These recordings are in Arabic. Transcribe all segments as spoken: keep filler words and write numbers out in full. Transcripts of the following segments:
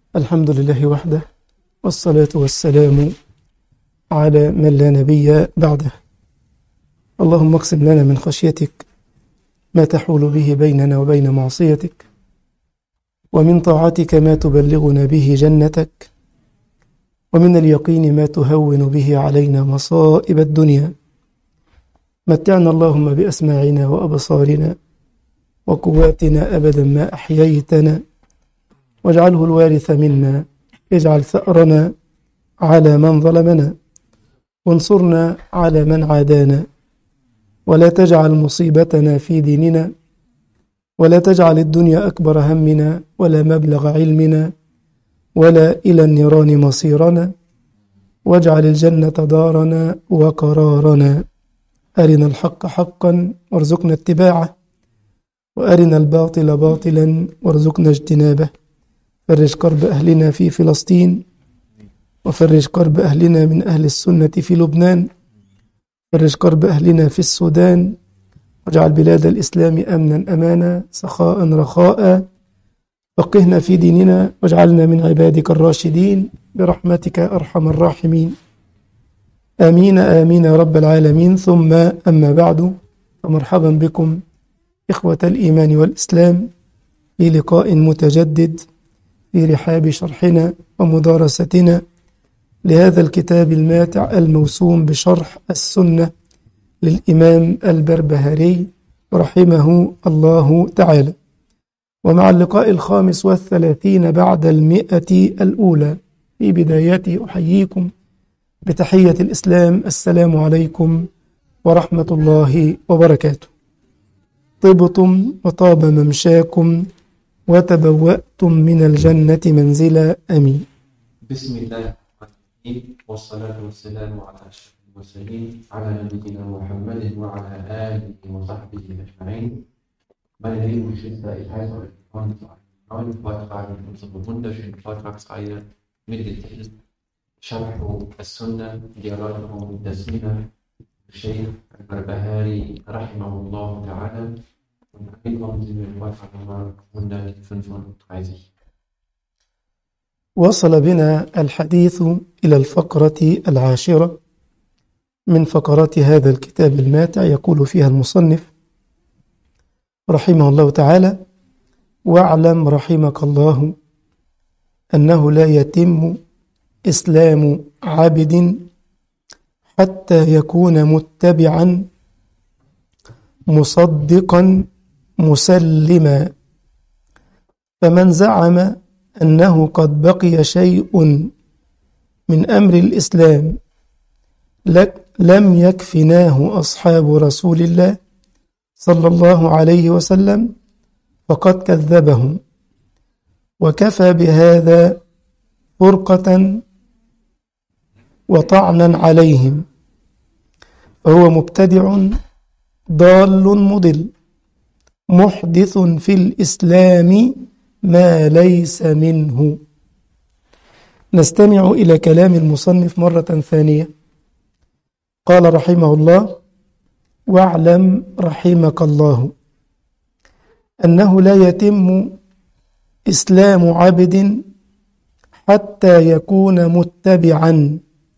الحمد لله وحده، والصلاة والسلام على من لا نبي بعده. اللهم اقسم لنا من خشيتك ما تحول به بيننا وبين معصيتك، ومن طاعتك ما تبلغنا به جنتك، ومن اليقين ما تهون به علينا مصائب الدنيا. متعنا اللهم بأسماعنا وأبصارنا وقواتنا أبدا ما أحييتنا، واجعله الوارث منا، اجعل ثأرنا على من ظلمنا، وانصرنا على من عادانا، ولا تجعل مصيبتنا في ديننا، ولا تجعل الدنيا أكبر همنا ولا مبلغ علمنا، ولا إلى النيران مصيرنا، واجعل الجنة دارنا وقرارنا. أرنا الحق حقا وارزقنا اتباعه، وأرنا الباطل باطلا وارزقنا اجتنابه. فرج كرب أهلنا في فلسطين، وفرج كرب أهلنا من أهل السنة في لبنان، فرج كرب أهلنا في السودان، واجعل بلاد الإسلام أمنا أمانا سخاء رخاء. فقهنا في ديننا واجعلنا من عبادك الراشدين برحمتك أرحم الراحمين. آمين آمين يا رب العالمين. ثم أما بعد، فمرحبا بكم إخوة الإيمان والإسلام في لقاء متجدد في رحاب شرحنا ومدارستنا لهذا الكتاب الماتع الموسوم بشرح السنة للإمام البربهاري رحمه الله تعالى، ومع اللقاء الخامس والثلاثين بعد المئة الأولى. في بدايته أحييكم بتحية الإسلام، السلام عليكم ورحمة الله وبركاته. طبتم وطاب ممشاكم وتبوأتم من الجنة منزلا، أمين. بسم الله الرحمن الرحيم، والصلاة والسلام على أشرف المرسلين على نبينا محمد وعلى آله وصحبه أجمعين. Meine lieben Geschwister, ich heiße euch willkommen zu einem neuen Vortrag in unserer wunderschönen Vortragsreihe mit dem Titel Sharh as-Sunnah, die Erläuterung der Sunnah, Sheikh al-Barbahari rahimahullah ta'ala. Und angekommen sind wir im Vortrag Nummer hundertfünfunddreißig. وصل بنا الحديث إلى الفقرة العاشرة من فقرات هذا الكتاب الماتع. يقول فيها المصنف رحمه الله تعالى: واعلم رحمك الله أنه لا يتم إسلام عبد حتى يكون متبعا مصدقا مسلما، فمن زعم أنه قد بقي شيء من أمر الإسلام لم يكفناه أصحاب رسول الله صلى الله عليه وسلم فقد كذبهم، وكفى بهذا فرقة وطعنا عليهم، فهو مبتدع ضال مضل محدث في الإسلام ما ليس منه. نستمع إلى كلام المصنف مرة ثانية. قال رحمه الله: واعلم رحمك الله أنه لا يتم إسلام عبد حتى يكون متبعا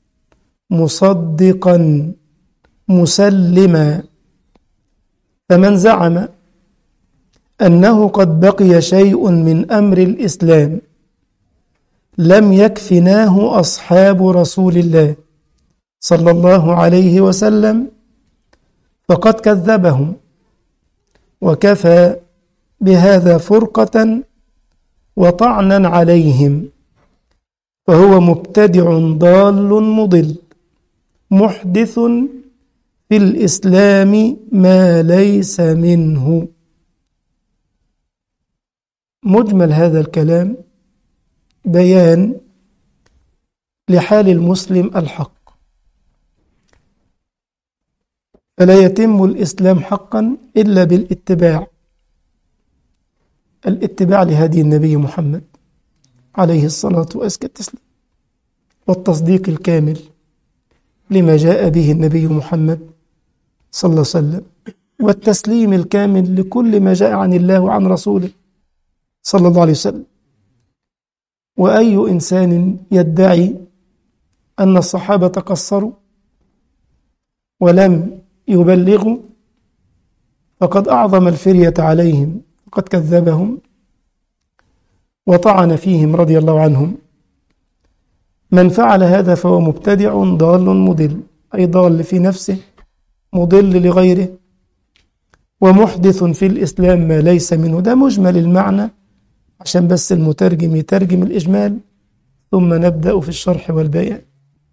مصدقا مسلما، فمن زعم أنه قد بقي شيء من أمر الإسلام لم يكفناه أصحاب رسول الله صلى الله عليه وسلم فقد كذبهم، وكفى بهذا فرقة وطعنا عليهم، فهو مبتدع ضال مضل محدث في الإسلام ما ليس منه. مجمل هذا الكلام بيان لحال المسلم الحق، فلا يتم الإسلام حقا إلا بالاتباع، الاتباع لهدي النبي محمد عليه الصلاة وأزكى التسليم، والتصديق الكامل لما جاء به النبي محمد صلى الله عليه وسلم، والتسليم الكامل لكل ما جاء عن الله وعن رسوله صلى الله عليه وسلم. وأي إنسان يدعي أن الصحابة قصروا ولم يبلغوا فقد أعظم الفرية عليهم، فقد كذبهم وطعن فيهم رضي الله عنهم. من فعل هذا فهو مبتدع ضال مضل، أي ضال في نفسه مضل لغيره، ومحدث في الإسلام ما ليس منه. ده مجمل المعنى عشان بس المترجم يترجم الإجمال، ثم نبدأ في الشرح والبيان.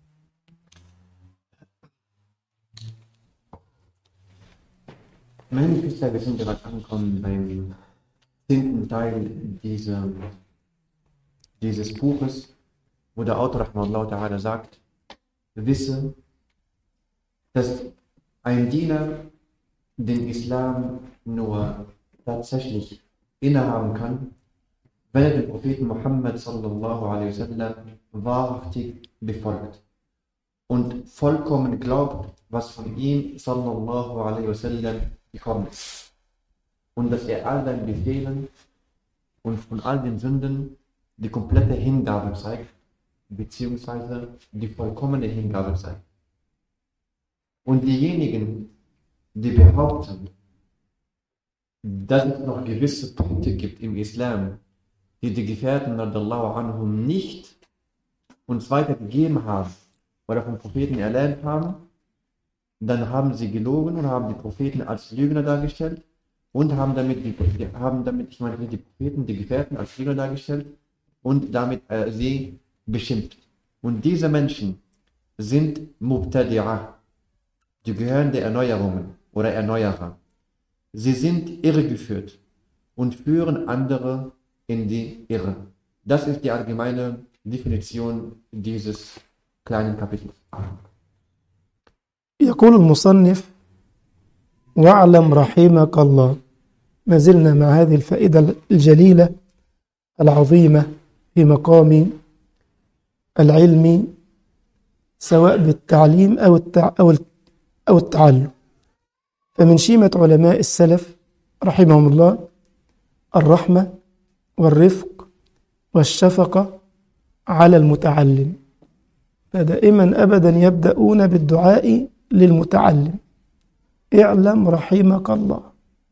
Meine Geschwister, wir sind bereits angekommen beim zehnten Teil dieser, dieses Buches, wo der Autor Rahmanullah Ta'ala sagt, wisse, dass ein Diener den Islam nur tatsächlich innehaben kann, wenn er den Propheten Muhammad sallallahu alaihi wasallam wahrhaftig befolgt und vollkommen glaubt, was von ihm sallallahu alaihi wasallam gekommen ist, und dass er all seinen Befehlen und von all den Sünden die komplette Hingabe zeigt, beziehungsweise die vollkommene Hingabe zeigt. Und diejenigen, die behaupten, dass es noch gewisse Punkte gibt im Islam, die die Gefährten radallahu anhum nicht uns weitergegeben haben oder vom Propheten erlernt haben, dann haben sie gelogen und haben die Propheten als Lügner dargestellt und haben damit, die, haben damit ich meine die Propheten, die Gefährten als Lügner dargestellt und damit äh, sie beschimpft. Und diese Menschen sind Mubtadi'ah, die gehören der Erneuerungen oder Erneuerer. Sie sind irregeführt und führen andere in die Irre. Das ist die allgemeine Definition dieses kleinen Kapitels. يقول المصنف: واعلم رحمك الله. ما زلنا مع هذه الفائدة الجليلة العظيمة في مقام العلم، سواء بالتعليم أو أو أو التعلم. فمن شيمة علماء السلف رحمهم الله الرحمة والرفق والشفقة على المتعلم، فدائما أبدا يبدأون بالدعاء للمتعلم: اعلم رحمك الله.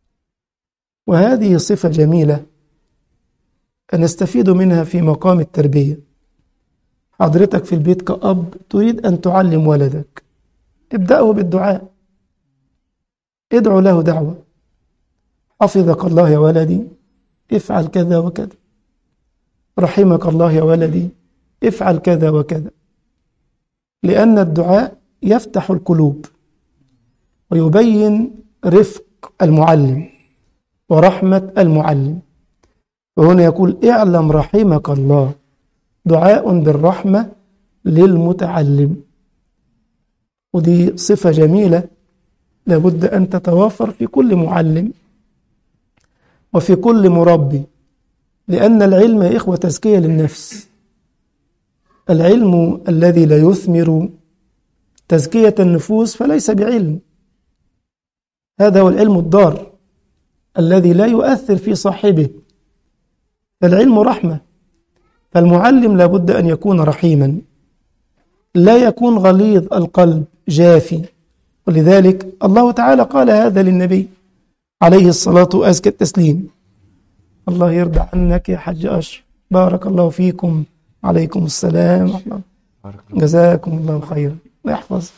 وهذه صفة جميلة نستفيد منها في مقام التربية. حضرتك في البيت كأب تريد أن تعلم ولدك، ابدأه بالدعاء، ادعو له دعوة: حفظك الله يا ولدي، افعل كذا وكذا، رحمك الله يا ولدي، افعل كذا وكذا. لأن الدعاء يفتح القلوب ويبين رفق المعلم ورحمة المعلم. وهنا يقول: اعلم رحمك الله، دعاء بالرحمة للمتعلم. ودي صفة جميلة لابد أن تتوافر في كل معلم وفي كل مربي، لأن العلم يا إخوة تزكية للنفس. العلم الذي لا يثمر تزكية النفوس فليس بعلم. هذا هو العلم الضار الذي لا يؤثر في صاحبه. فالعلم رحمة، فالمعلم لابد أن يكون رحيما، لا يكون غليظ القلب جافي. ولذلك الله تعالى قال هذا للنبي عليه الصلاة وأزكى التسليم. الله يرضى عنك يا حج أشرف، بارك الله فيكم، عليكم السلام، جزاكم الله خيرا، الله يحفظ.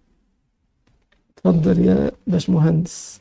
تفضل يا باش مهندس،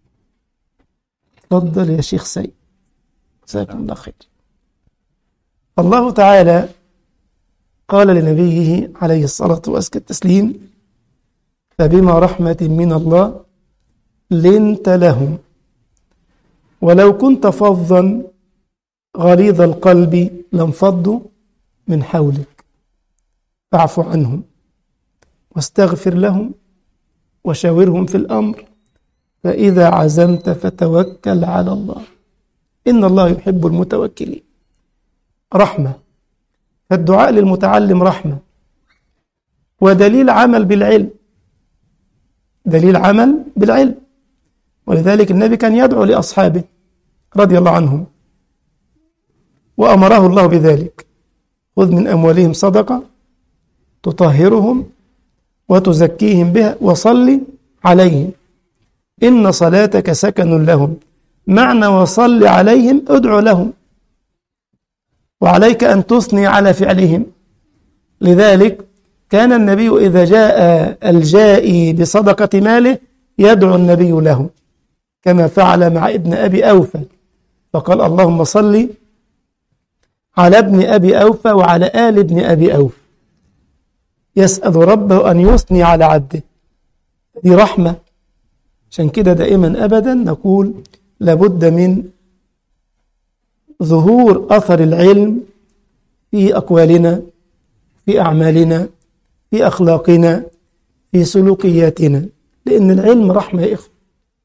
تفضل يا شيخ سيد، جزاكم الله خير. الله تعالى قال لنبيه عليه الصلاة وأزكى التسليم: فبما رحمة من الله لنت لهم ولو كنت فظا غليظ القلب لانفضوا من حولك فاعف عنهم واستغفر لهم وشاورهم في الأمر فإذا عزمت فتوكل على الله إن الله يحب المتوكلين. رحمة، فالدعاء للمتعلم رحمة ودليل عمل بالعلم، دليل عمل بالعلم. ولذلك النبي كان يدعو لأصحابه رضي الله عنهم وأمره الله بذلك. خذ من أموالهم صدقة تطهرهم وتزكيهم بها وصل عليهم إن صلاتك سكن لهم. معنى وصل عليهم ادعو لهم، وعليك أن تثني على فعلهم. لذلك كان النبي إذا جاء الجائي بصدقة ماله يدعو النبي له، كما فعل مع ابن أبي أوفى، فقال اللهم صل على ابن أبي أوفى وعلى آل ابن أبي أوفى، يسأل ربه أن يثني على عبده. دي رحمة. عشان كده دائما أبدا نقول لابد من ظهور أثر العلم في أقوالنا، في أعمالنا، في أخلاقنا، في سلوكياتنا، لأن العلم رحمة يا إخوة.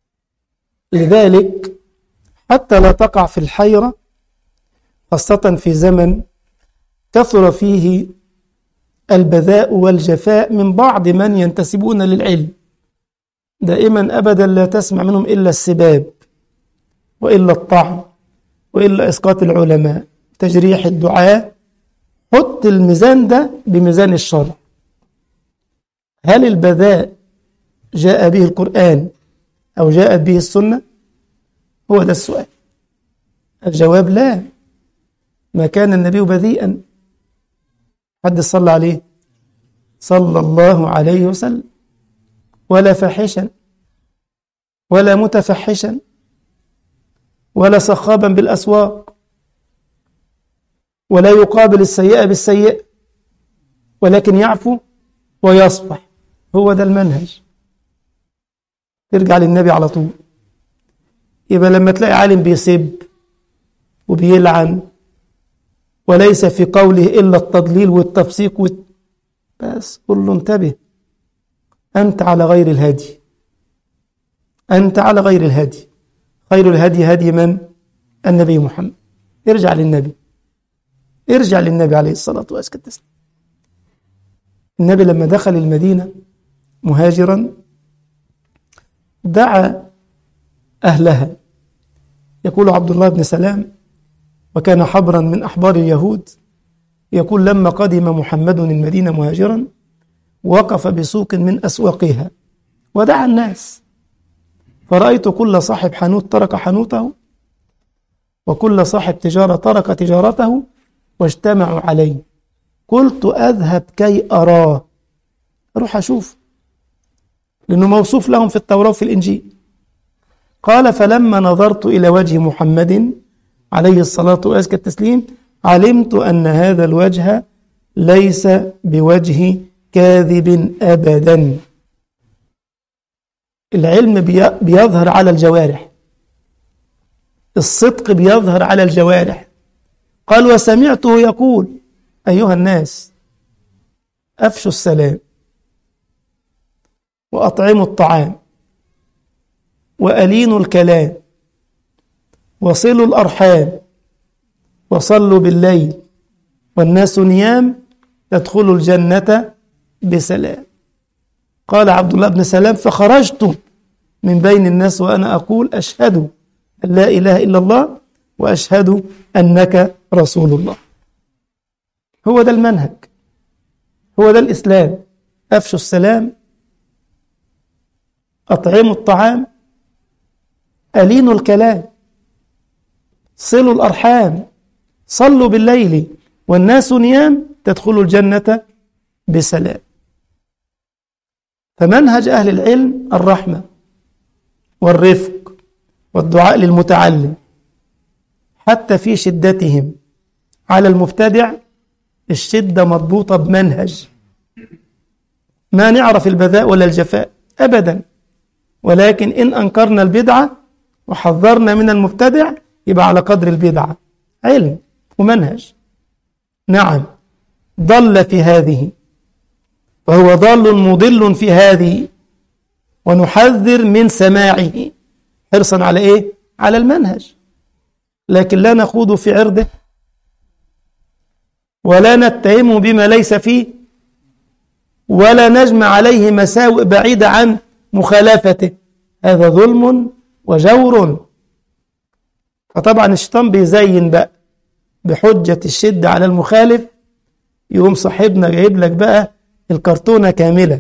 لذلك حتى لا تقع في الحيرة، خاصة في زمن كثر فيه البذاء والجفاء من بعض من ينتسبون للعلم، دائما أبدا لا تسمع منهم إلا السباب وإلا الطعن وإلا إسقاط العلماء، تجريح الدعاء. حط الميزان ده بميزان الشرع. هل البذاء جاء به القرآن أو جاءت به السنة؟ هو ده السؤال. الجواب لا، ما كان النبي بذيئا. حد صلى عليه صلى الله عليه وسلم، ولا فاحشا ولا متفحشا ولا صخابا بالأسواق، ولا يقابل السيئة بالسيئة، ولكن يعفو ويصفح. هو ده المنهج. ترجع للنبي على طول. يبقى لما تلاقي عالم بيسب وبيلعن وليس في قوله إلا التضليل والتفسيق والت... بس قل له انتبه، أنت على غير الهدي، أنت على غير الهدي. خير الهدي هدي من؟ النبي محمد. ارجع للنبي، ارجع للنبي عليه الصلاة والسلام. النبي لما دخل المدينة مهاجرا دعا أهلها. يقول عبد الله بن سلام، وكان حبرا من أحبار اليهود، يقول لما قدم محمد المدينة مهاجرا وقف بسوق من أسواقها ودعا الناس، فرأيت كل صاحب حانوت ترك حانوته وكل صاحب تجارة ترك تجارته واجتمعوا عليه. قلت أذهب كي أراه، أروح أشوف، لأنه موصوف لهم في التوراة وفي الإنجيل. قال فلما نظرت إلى وجه محمد عليه الصلاة وأزكى التسليم علمت أن هذا الوجه ليس بوجه كاذب أبدا. العلم بيظهر على الجوارح، الصدق بيظهر على الجوارح. قال وسمعته يقول أيها الناس أفشوا السلام وأطعموا الطعام وألينوا الكلام وصلوا الأرحام وصلوا بالليل والناس نيام تدخلوا الجنة بسلام. قال عبد الله بن سلام فخرجت من بين الناس وأنا أقول أشهد أن لا إله إلا الله وأشهد أنك رسول الله. هو ده المنهج، هو ده الإسلام. أفشوا السلام، أطعموا الطعام، ألينوا الكلام، صلوا الأرحام، صلوا بالليل والناس نيام تدخلوا الجنة بسلام. فمنهج أهل العلم الرحمة والرفق والدعاء للمتعلم، حتى في شدتهم على المبتدع. الشدة مضبوطة بمنهج، ما نعرف البذاء ولا الجفاء أبدا، ولكن إن أنكرنا البدعة وحذرنا من المبتدع يبقى على قدر البدعة. علم ومنهج. نعم ضل في هذه وهو ضال مضل في هذه، ونحذر من سماعه حرصا على إيه؟ على المنهج، لكن لا نخوض في عرضه ولا نتهمه بما ليس فيه ولا نجمع عليه مساوئ بعيدة عن مخالفته. هذا ظلم وجور. فطبعا الشيطان بيزين بقى بحجة الشدة على المخالف يقوم صاحبنا جايب لك بقى الكرتونة كاملة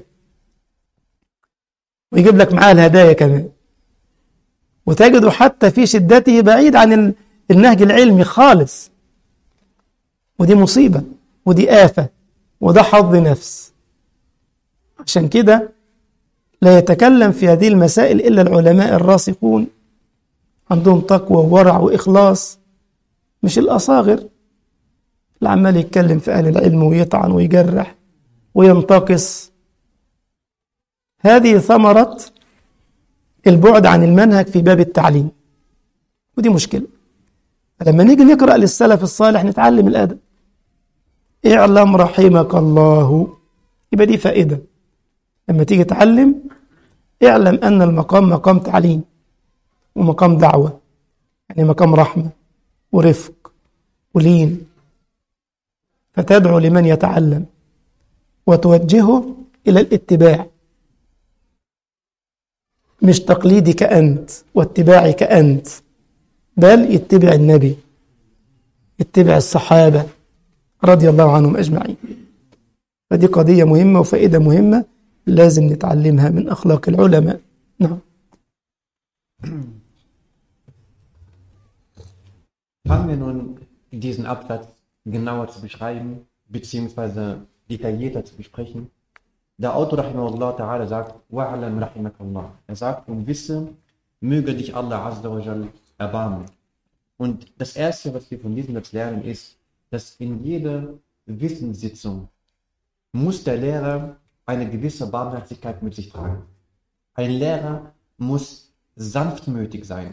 ويجيب لك معاها الهدايا كمان، وتجده حتى في شدته بعيد عن النهج العلمي خالص. ودي مصيبة ودي آفة وده حظ نفس. عشان كده لا يتكلم في هذه المسائل إلا العلماء الراسخون عندهم تقوى وورع وإخلاص، مش الأصاغر اللي عمال يتكلم في أهل العلم ويطعن ويجرح وينتقص. هذه ثمرة البعد عن المنهج في باب التعليم، ودي مشكلة. لما نيجي نقرأ للسلف الصالح نتعلم الأدب. اعلم رحمك الله، يبقى دي فائدة. لما تيجي تعلم اعلم أن المقام مقام تعليم ومقام دعوة، يعني مقام رحمة ورفق ولين، فتدعو لمن يتعلم وتوجهه إلى الاتباع، مش تقليدك أنت واتباعك أنت، بل اتبع النبي، اتبع الصحابة رضي الله عنهم أجمعين. فدي قضية مهمة وفائدة مهمة لازم نتعلمها من أخلاق العلماء. نعم. Fangen wir nun diesen Absatz genauer zu beschreiben, beziehungsweise detaillierter zu besprechen. Der Autor rahimahullah ta'ala sagt, wa'alam rahimakallah. Er sagt, und wisse, möge dich Allah azza wa jal erbarmen. Und das Erste, was wir von diesem jetzt lernen, ist, dass in jeder Wissenssitzung muss der Lehrer eine gewisse Barmherzigkeit mit sich tragen. Ein Lehrer muss sanftmütig sein.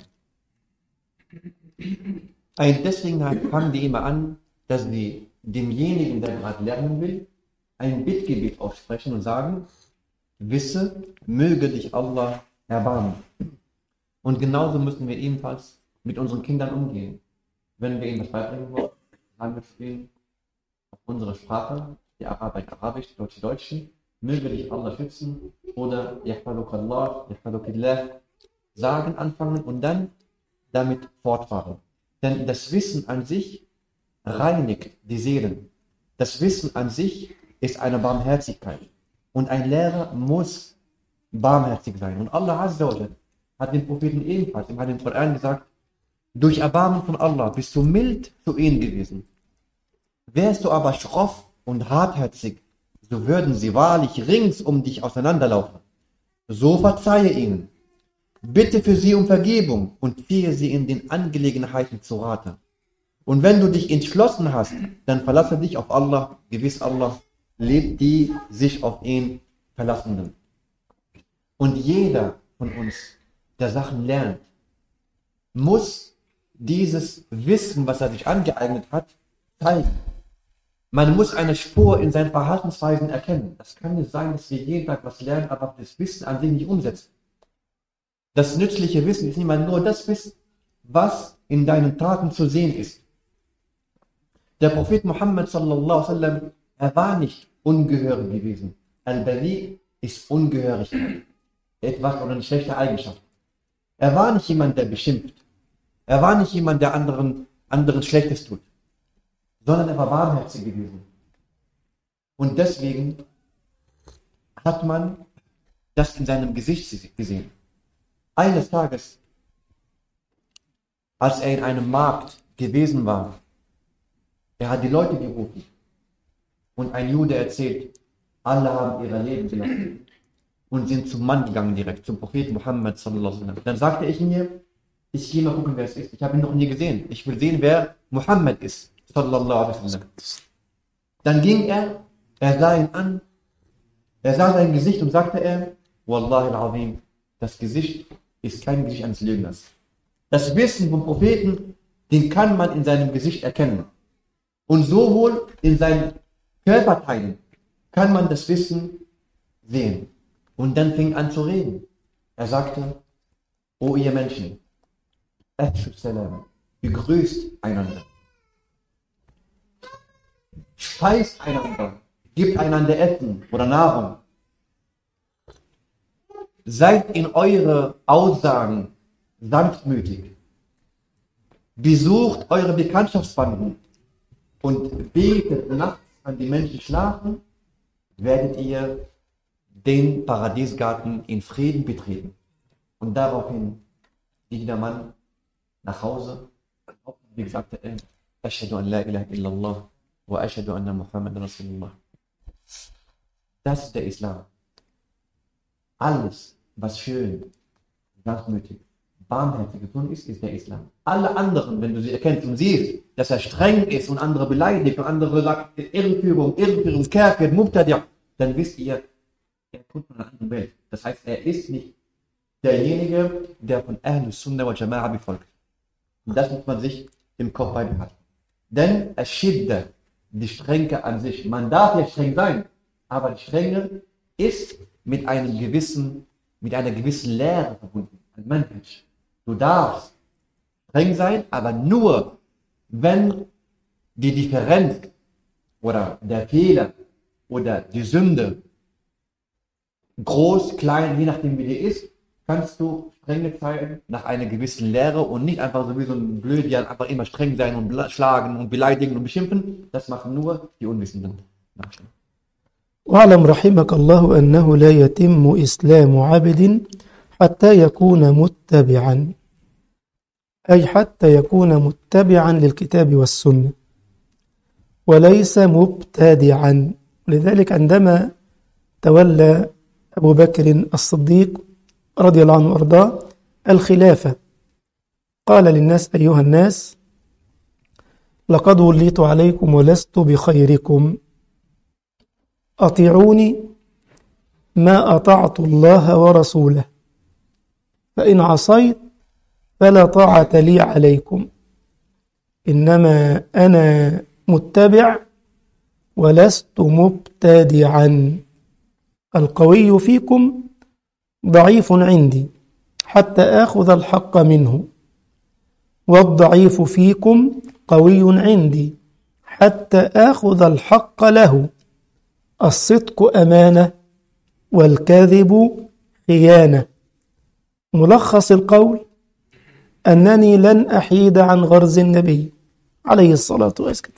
Und deswegen fangen die immer an, dass sie demjenigen, der gerade lernen will, ein Bittgebet aussprechen und sagen, wisse, möge dich Allah erbarmen. Und genauso müssen wir ebenfalls mit unseren Kindern umgehen. Wenn wir ihnen das beibringen wollen, sagen wir zu ihnen auf unsere Sprache, die Araber Arabisch, die Deutsche Deutschen, möge dich Allah schützen oder Yahfadukallah, Yahfadukillah sagen, anfangen und dann damit fortfahren. Denn das Wissen an sich reinigt die Seelen. Das Wissen an sich ist eine Barmherzigkeit. Und ein Lehrer muss barmherzig sein. Und Allah Azza wa Jalla hat den Propheten ebenfalls im Heiligen Koran gesagt, durch Erbarmen von Allah bist du mild zu ihnen gewesen. Wärst du aber schroff und hartherzig, so würden sie wahrlich rings um dich auseinanderlaufen. So verzeihe ihnen. Bitte für sie um Vergebung und ziehe sie in den Angelegenheiten zu Rate. Und wenn du dich entschlossen hast, dann verlasse dich auf Allah. Gewiss Allah lebt die sich auf ihn Verlassenden. Und jeder von uns, der Sachen lernt, muss dieses Wissen, was er sich angeeignet hat, zeigen. Man muss eine Spur in seinen Verhaltensweisen erkennen. Das kann nicht sein, dass wir jeden Tag was lernen, aber das Wissen an sich nicht umsetzen. Das nützliche Wissen ist niemals nur das Wissen, was in deinen Taten zu sehen ist. Der Prophet Muhammad sallallahu alaihi wasallam, er war nicht ungehörig gewesen. Al-Bari ist Ungehörigkeit. Etwas oder eine schlechte Eigenschaft. Er war nicht jemand, der beschimpft. Er war nicht jemand, der anderen, anderen Schlechtes tut. Sondern er war barmherzig gewesen. Und deswegen hat man das in seinem Gesicht gesehen. Eines Tages, als er in einem Markt gewesen war, er hat die Leute gerufen und ein Jude erzählt, alle haben ihre Leben gelassen und sind zum Mann gegangen direkt, zum Propheten Muhammad sallallahu alaihi wasallam. Dann sagte ich mir, ich gehe mal gucken, wer es ist. Ich habe ihn noch nie gesehen. Ich will sehen, wer Muhammad ist sallallahu alaihi wasallam. Dann ging er, er sah ihn an, er sah sein Gesicht und sagte er, Wallahi al-Azim, das Gesicht ist kein Gesicht eines Lügners. Das Wissen vom Propheten, den kann man in seinem Gesicht erkennen. Und sowohl in seinen Körperteilen kann man das Wissen sehen. Und dann fing an zu reden. Er sagte, O ihr Menschen, begrüßt einander. Speist einander. Gebt einander Essen oder Nahrung. Seid in eure Aussagen sanftmütig. Besucht eure Bekanntschaftsbanden und betet nachts wenn die Menschen schlafen, werdet ihr den Paradiesgarten in Frieden betreten. Und daraufhin ging der Mann nach Hause, wie gesagt, er Ashhadu an la ilaha illallah wa ashhadu anna Muhammadan Rasulullah. Das ist der Islam. Alles, was schön, sanftmütig, barmherzig tun ist, ist der Islam. Alle anderen, wenn du sie erkennst und siehst, dass er streng ist und andere beleidigt und andere sagt, Irrenführung, Irrenführung, Kerke, Mubtadi', dann wisst ihr, er kommt von einer anderen Welt. Das heißt, er ist nicht derjenige, der von Ahlus Sunnah wal Jama'a befolgt. Und das muss man sich im Kopf beibehalten. Denn Aschidda, die Strenge an sich, man darf ja streng sein, aber die Strenge ist mit einem gewissen, mit einer gewissen Lehre verbunden. Ein Mensch. Du darfst streng sein, aber nur, wenn die Differenz oder der Fehler oder die Sünde groß, klein, je nachdem wie die ist, kannst du strenge zeigen nach einer gewissen Lehre und nicht einfach so wie so ein Blödian einfach immer streng sein und schlagen und beleidigen und beschimpfen. Das machen nur die Unwissenden. واعلم رحمك الله أنه لا يتم إسلام عبد حتى يكون متبعا، أي حتى يكون متبعا للكتاب والسنة وليس مبتدعا. لذلك عندما تولى أبو بكر الصديق رضي الله عنه وأرضاه الخلافة قال للناس: أيها الناس، لقد وليت عليكم ولست بخيركم، أطيعوني ما أطعت الله ورسوله، فإن عصيت فلا طاعة لي عليكم، إنما أنا متبع ولست مبتدعا، القوي فيكم ضعيف عندي حتى آخذ الحق منه، والضعيف فيكم قوي عندي حتى آخذ الحق له، الصدق أمانة والكذب خيانة. ملخص القول أنني لن أحيد عن غرز النبي عليه الصلاة والسلام،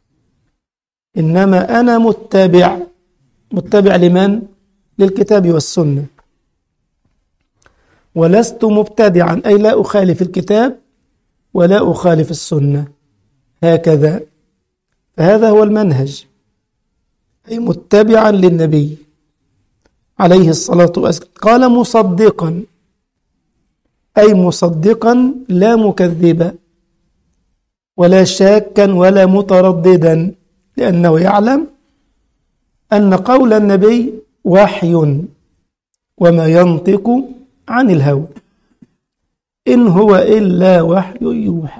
إنما أنا متبع. متبع لمن؟ للكتاب والسنة، ولست مبتدعا، أي لا أخالف الكتاب ولا أخالف السنة، هكذا. فهذا هو المنهج، أي متبعا للنبي عليه الصلاة والسلام. قال مصدقا، أي مصدقا لا مكذبا ولا شاكا ولا مترددا، لأنه يعلم أن قول النبي وحي وما ينطق عن الهوى إن هو إلا وحي يوحى.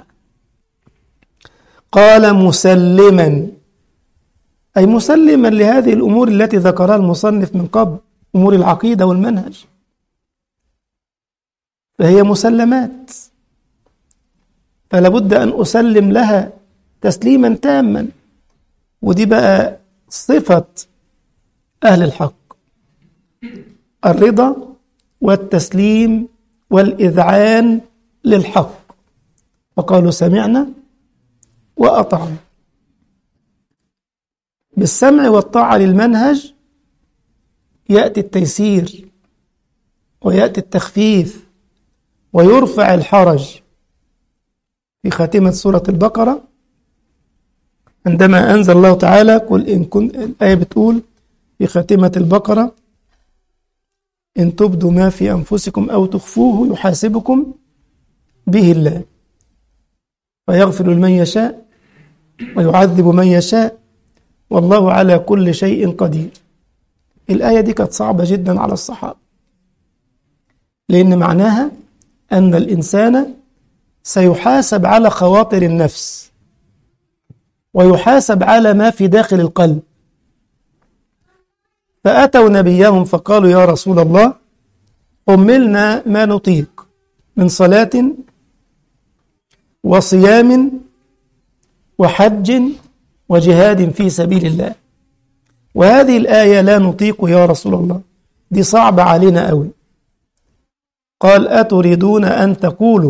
قال مسلما، أي مسلما لهذه الأمور التي ذكرها المصنف من قبل، أمور العقيدة والمنهج، فهي مسلمات، فلا بد أن أسلم لها تسليما تاما. ودي بقى صفة أهل الحق، الرضا والتسليم والإذعان للحق، وقالوا سمعنا وأطعنا. بالسمع والطاعة للمنهج يأتي التيسير ويأتي التخفيف ويرفع الحرج. في خاتمة سورة البقرة عندما أنزل الله تعالى قل إن كنت، الآية بتقول في خاتمة البقرة: إن تبدوا ما في أنفسكم أو تخفوه يحاسبكم به الله فيغفر لمن يشاء ويعذب من يشاء والله على كل شيء قدير. الآية دي كانت صعبة جدا على الصحابة، لأن معناها أن الإنسان سيحاسب على خواطر النفس ويحاسب على ما في داخل القلب. فأتوا نبيهم فقالوا: يا رسول الله، أملنا ما نطيق من صلاة وصيام وحج وجهاد في سبيل الله، وهذه الآية لا نطيق يا رسول الله، دي صعبة علينا قوي. قال: أتريدون أن تقولوا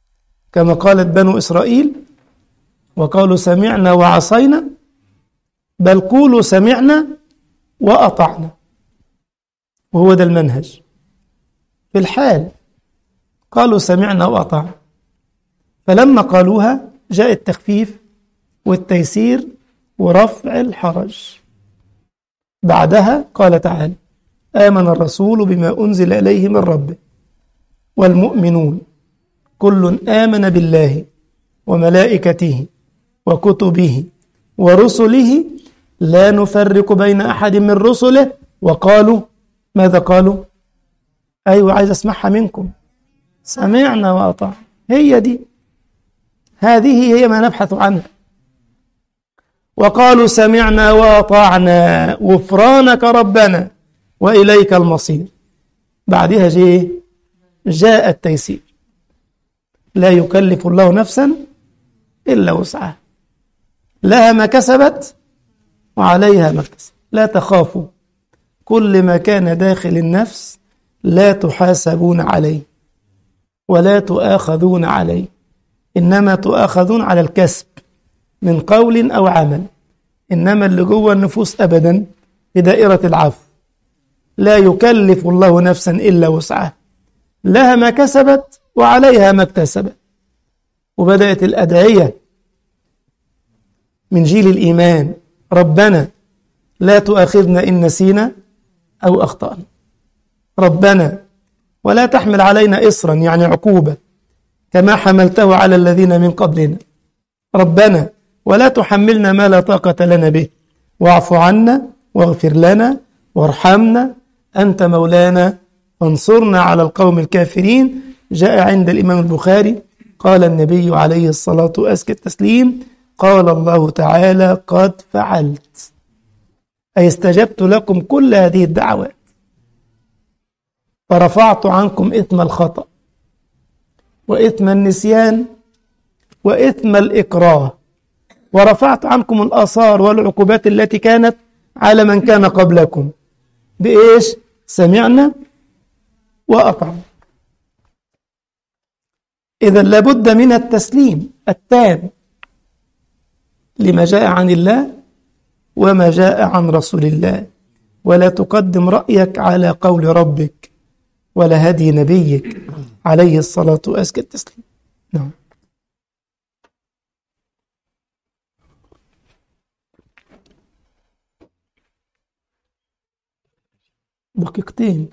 كما قالت بنو إسرائيل وقالوا سمعنا وعصينا؟ بل قولوا سمعنا وأطعنا، وهو ده المنهج في الحال. قالوا سمعنا وأطعنا، فلما قالوها جاء التخفيف والتيسير ورفع الحرج. بعدها قال تعالى: آمن الرسول بما أنزل إليه من ربه والمؤمنون كل آمن بالله وملائكته وكتبه ورسله لا نفرق بين أحد من رسله، وقالوا ماذا قالوا؟ أيوة عايز أسمعها منكم، سمعنا وأطعنا. هي دي، هذه هي ما نبحث عنها. وقالوا سمعنا وأطعنا غفرانك ربنا وإليك المصير. بعدها جاء جاء التيسير: لا يكلف الله نفسا إلا وسعها، لها ما كسبت وعليها ما اكتسبت. لا تخافوا، كل ما كان داخل النفس لا تحاسبون عليه ولا تؤاخذون عليه، إنما تؤاخذون على الكسب من قول أو عمل. إنما اللي جوه النفوس أبدا في دائرة العفو. لا يكلف الله نفسا إلا وسعها، لها ما كسبت وعليها ما اكتسبت. وبدأت الأدعية من جيل الإيمان: ربنا لا تؤاخذنا إن نسينا أو أخطأنا، ربنا ولا تحمل علينا إصرا يعني عقوبة كما حملته على الذين من قبلنا، ربنا ولا تحملنا ما لا طاقة لنا به، واعف عنا واغفر لنا وارحمنا أنت مولانا فانصرنا على القوم الكافرين. جاء عند الإمام البخاري قال النبي عليه الصلاة وأزكى التسليم: قال الله تعالى: قد فعلت، أي استجبت لكم كل هذه الدعوات، فرفعت عنكم إثم الخطأ وإثم النسيان وإثم الإكراه، ورفعت عنكم الآثار والعقوبات التي كانت على من كان قبلكم. بإيش؟ سمعنا وأطعنا. إذا لابد من التسليم التام لما جاء عن الله وما جاء عن رسول الله، ولا تقدم رأيك على قول ربك ولا هدي نبيك عليه الصلاة وأزكى التسليم. نعم. دقيقتين.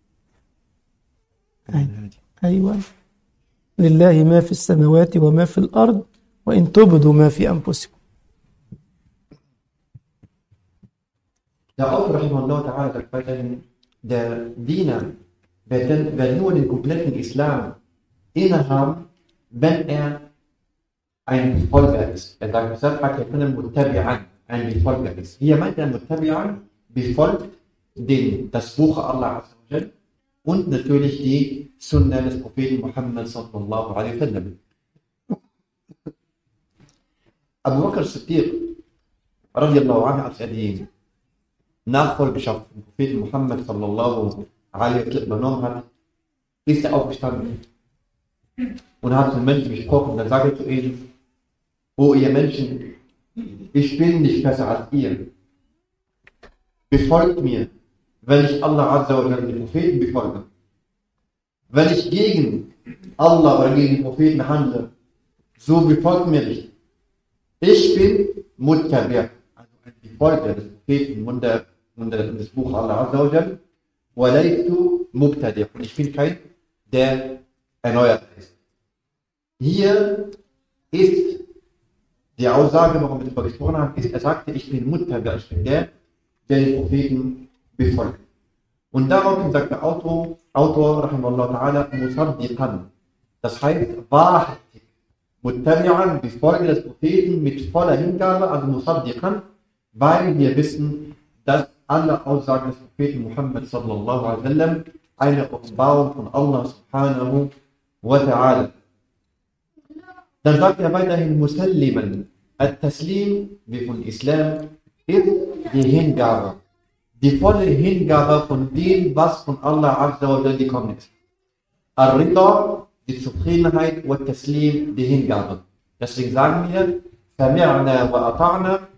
أيوة. لله ما في السماوات وما في الأرض وإن تبدوا ما في أنفسكم. Der Autor Rahimahullah Ta'ala sagt weiterhin, der Diener wird, wird nur den kompletten Islam innehaben, wenn er ein Befolger ist. Er sagt, deshalb hat er einen Muttabi'an, ein Befolger ist. Hier meint er, Muttabi'an befolgt den, das Buch Allah und natürlich die Sunna des Propheten Muhammad sallallahu alaihi wa sallam. Abu Bakr Siddiq radiallahu anhu, als er die Nachfolgeschaft vom Propheten Muhammad sallallahu alaihi wa sallam übernommen hat, ist er aufgestanden und hat zu den Menschen gesprochen. Dann sagt er zu ihnen: O ihr Menschen, ich bin nicht besser als ihr. Befolgt mir, wenn ich Allah Azza wa Jalla, den Propheten, befolge. Wenn ich gegen Allah oder gegen den Propheten handle, so befolgt mir nicht. Ich bin Muttabi', also ein Befolger des Propheten und, der, und der, des Buch Allah Azza wa Jalla, wa laytu mubtadi', und ich bin kein, der erneuert ist. Hier ist die Aussage, warum wir darüber gesprochen haben, ist, er sagte, ich bin Muttabi', ich bin der, der den Propheten befolgt. Und daraufhin sagt der Autor, Autor Rahimahullah Ta'ala, Musaddiqan, das heißt wahrhaftig. Muttabi'an, befolge des Propheten mit voller Hingabe, also Musaddiqan, weil wir wissen, dass alle Aussagen des Propheten Muhammad sallallahu alaihi wa sallam eine Offenbarung von Allah subhanahu wa ta'ala. Dann sagt er weiterhin Musalliman. Al-Taslim, wie von Islam, ist die Hingabe. Die volle Hingabe von dem, was von Allah Azza wa Jalla gekommen ist. Al-Rida, die Zufriedenheit, und Taslim, die Hingabe. Deswegen sagen wir, Sami'na wa ata'na,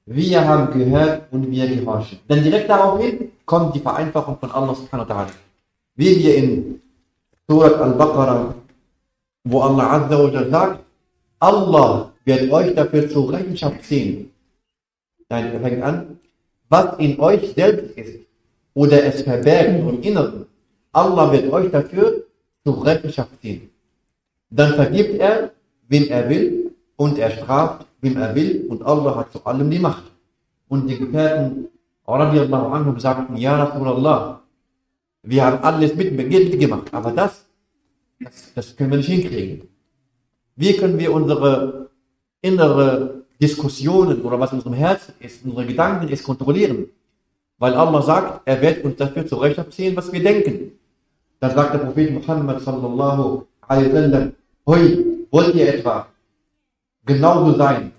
wir haben gehört und wir gehorchen. Denn direkt daraufhin kommt die Vereinfachung von Allah subhanahu wa ta'ala. Wie wir in Surat al-Baqarah, wo Allah azza wa jalla sagt, Allah wird euch dafür zur Rechenschaft ziehen. Nein, er fängt an, was in euch selbst ist oder es verbergt im Inneren. Allah wird euch dafür zur Rechenschaft ziehen. Dann vergibt er, wem er will, und er straft, wem er will, und Allah hat zu allem die Macht. Und die Gefährten, radiallahu anhum, sagten, ja Rasulallah, wir haben alles mit, mitgemacht, aber das, das, das können wir nicht hinkriegen. Wie können wir unsere innere Diskussionen oder was in unserem Herzen ist, unsere Gedanken ist, kontrollieren? Weil Allah sagt, er wird uns dafür zur Rechenschaft ziehen, was wir denken. Dann sagt der Prophet Muhammad sallallahu alaihi wasallam, hoi, wollt ihr etwa genauso sein?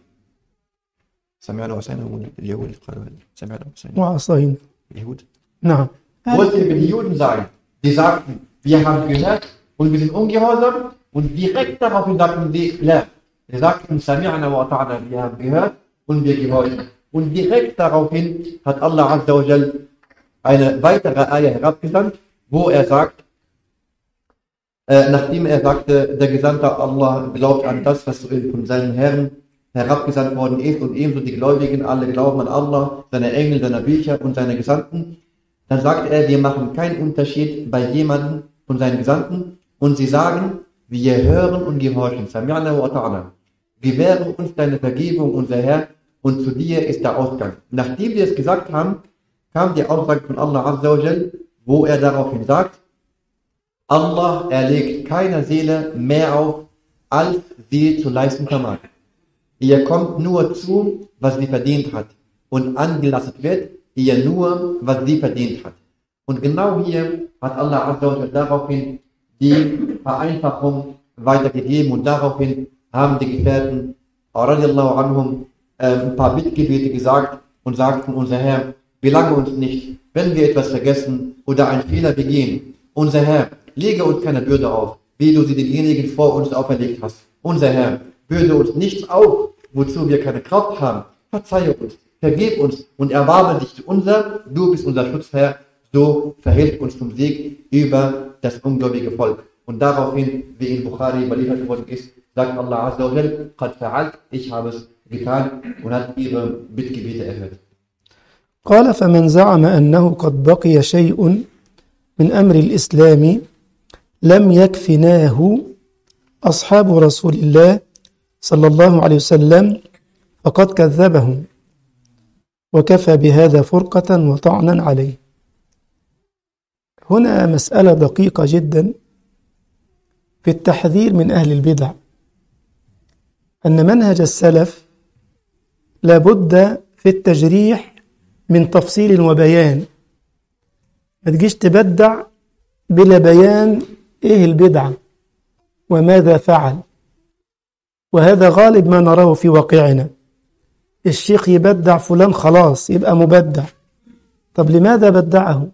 سمعنا وعصينا اليهود قالوا سمعنا وعصينا وعصينا اليهود. نعم. Wollt ihr wie die Juden sein? Die sagten, wir haben gehört und wir sind ungehorsam, und direkt daraufhin sagten sie, la. Sie sagten, sami'na wa ata'na, wir haben gehört und wir gehorchen. Und direkt daraufhin hat Allah azza wa jal eine weitere Ayah herabgesandt, wo er sagt, äh, nachdem er sagte, der Gesandte Allah glaubt an das, was von seinen Herren herabgesandt worden ist, und ebenso die Gläubigen alle glauben an Allah, seine Engel, seine Bücher und seine Gesandten. Dann sagt er, wir machen keinen Unterschied bei jemandem von seinen Gesandten, und sie sagen, wir hören und gehorchen. Sami'na wa ata'na. Gewähre uns deine Vergebung, unser Herr, und zu dir ist der Ausgang. Nachdem wir es gesagt haben, kam die Aussage von Allah azza wa jal, wo er daraufhin sagt, Allah erlegt keiner Seele mehr auf, als sie zu leisten vermag. Ihr kommt nur zu, was sie verdient hat, und angelastet wird ihr nur, was sie verdient hat. Und genau hier hat Allah azza wa jal daraufhin die Vereinfachung weitergegeben, und daraufhin haben die Gefährten radiallahu anhum äh, ein paar Bittgebete gesagt und sagten, unser Herr, belange uns nicht, wenn wir etwas vergessen oder einen Fehler begehen. Unser Herr, lege uns keine Bürde auf, wie du sie denjenigen vor uns auferlegt hast. Unser Herr, bürde uns nichts auf, wozu wir keine Kraft haben. Verzeihe uns, vergib uns und erbarme dich unser, du bist unser Schutzherr, so verhilf uns zum Sieg über das ungläubige Volk. Und daraufhin, wie in Bukhari überliefert worden ist, sagt Allah azza wa jal, qad fa'alt, ich habe es getan, und hat ihre Bittgebete erhört. قال فمن زعم أنه قد بقي شيء من أمر الإسلام لم يكفناه أصحاب رسول الله صلى الله عليه وسلم فقد كذبهم وكفى بهذا فرقة وطعنا عليه. هنا مسألة دقيقة جدا في التحذير من أهل البدع، أن منهج السلف لابد في التجريح من تفصيل وبيان. ما تجيش تبدع بلا بيان إيه البدعة وماذا فعل، وهذا غالب ما نراه في واقعنا. الشيخ يبدع فلان خلاص يبقى مبدع. طب لماذا بدعه؟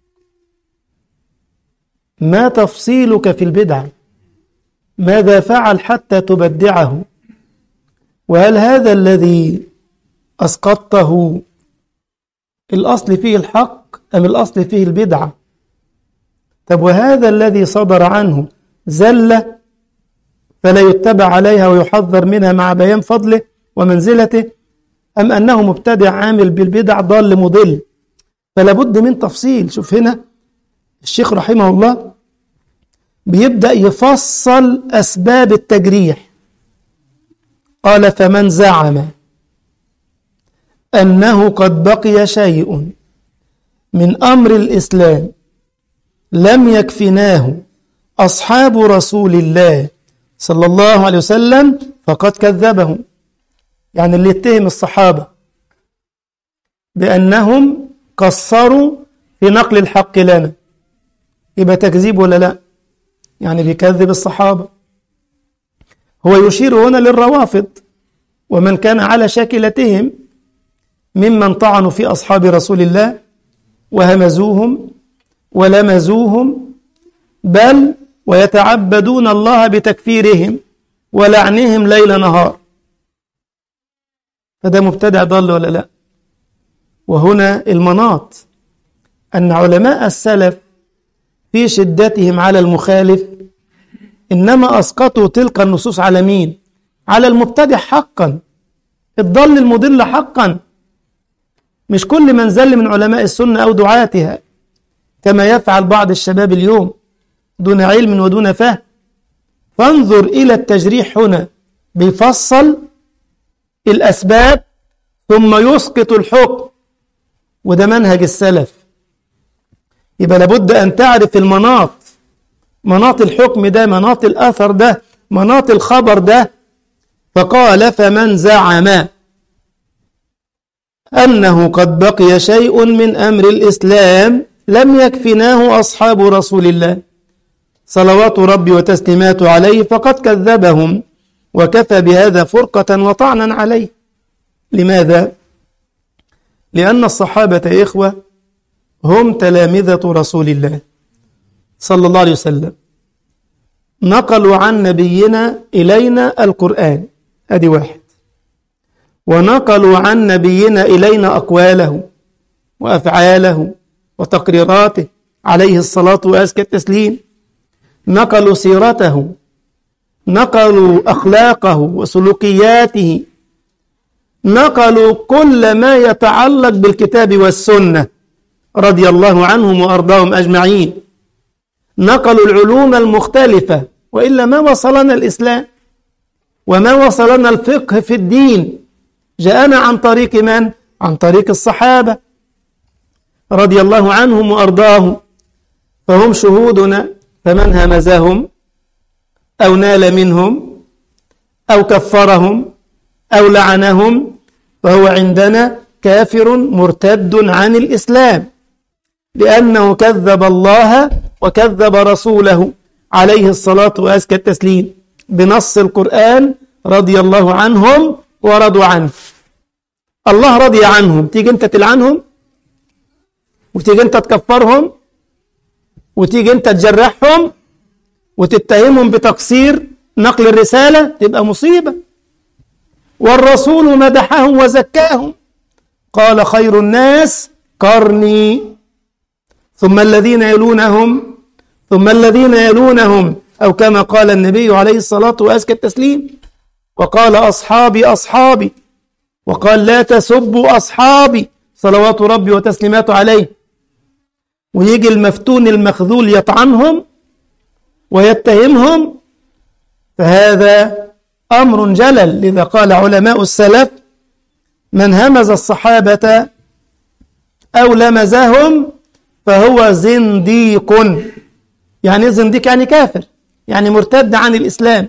ما تفصيلك في البدعة؟ ماذا فعل حتى تبدعه؟ وهل هذا الذي أسقطته الأصل فيه الحق أم الأصل فيه البدعة؟ طب وهذا الذي صدر عنه زلة فلا يتبع عليها ويحذر منها مع بيان فضله ومنزلته، أم أنه مبتدع عامل بالبدع ضال مضل؟ فلا بد من تفصيل. شوف هنا الشيخ رحمه الله بيبدأ يفصل أسباب التجريح. قال فمن زعم أنه قد بقي شيء من أمر الإسلام لم يكفناه أصحاب رسول الله صلى الله عليه وسلم فقد كذبهم. يعني اللي يتهم الصحابة بأنهم قصروا في نقل الحق لنا يبقى تكذيب ولا لا؟ يعني بيكذب الصحابة. هو يشير هنا للروافض ومن كان على شاكلتهم ممن طعنوا في أصحاب رسول الله وهمزوهم ولمزوهم، بل ويتعبدون الله بتكفيرهم ولعنهم ليل نهار. فده مبتدع ضل ولا لا؟ وهنا المناط أن علماء السلف في شدتهم على المخالف إنما أسقطوا تلك النصوص على مين؟ على المبتدع حقا، الضل المضل حقا، مش كل من زل من علماء السنة أو دعاتها كما يفعل بعض الشباب اليوم دون علم ودون فهم. فانظر إلى التجريح هنا، بيفصل الأسباب ثم يسقط الحكم، وده منهج السلف. يبقى لابد أن تعرف المناط، مناط الحكم ده، مناط الأثر ده، مناط الخبر ده. فقال فمن زعم أنه قد بقي شيء من أمر الإسلام لم يكفناه أصحاب رسول الله صلوات ربي وتسليماته عليه فقد كذبهم وكفى بهذا فرقة وطعنا عليه. لماذا؟ لأن الصحابة يا إخوة هم تلامذة رسول الله صلى الله عليه وسلم، نقلوا عن نبينا إلينا القرآن، أدي واحد، ونقلوا عن نبينا إلينا أقواله وأفعاله وتقريراته عليه الصلاة وأزكى التسليم، نقلوا سيرته، نقلوا أخلاقه وسلوكياته، نقلوا كل ما يتعلق بالكتاب والسنة رضي الله عنهم وأرضاهم أجمعين، نقلوا العلوم المختلفة، وإلا ما وصلنا الإسلام وما وصلنا الفقه في الدين، جاءنا عن طريق من؟ عن طريق الصحابة رضي الله عنهم وأرضاهم، فهم شهودنا، فمن همزهم أو نال منهم أو كفرهم أو لعنهم فهو عندنا كافر مرتد عن الإسلام، لأنه كذب الله وكذب رسوله عليه الصلاة وأزكى التسليم بنص القرآن رضي الله عنهم ورضوا عنه. الله رضي عنهم، تيجي أنت تلعنهم وتيجي أنت تكفرهم وتيجي أنت تجرحهم وتتهمهم بتقصير نقل الرسالة، تبقى مصيبة. والرسول مدحهم وزكاهم، قال خير الناس قرني ثم الذين يلونهم ثم الذين يلونهم، أو كما قال النبي عليه الصلاة وأزكى التسليم، وقال أصحابي أصحابي، وقال لا تسبوا أصحابي صلوات ربي وتسليماته عليه. ويجي المفتون المخذول يطعنهم ويتهمهم، فهذا أمر جلل. لذا قال علماء السلف من همز الصحابة أو لمزهم فهو زنديق. يعني زنديق يعني كافر، يعني مرتد عن الإسلام.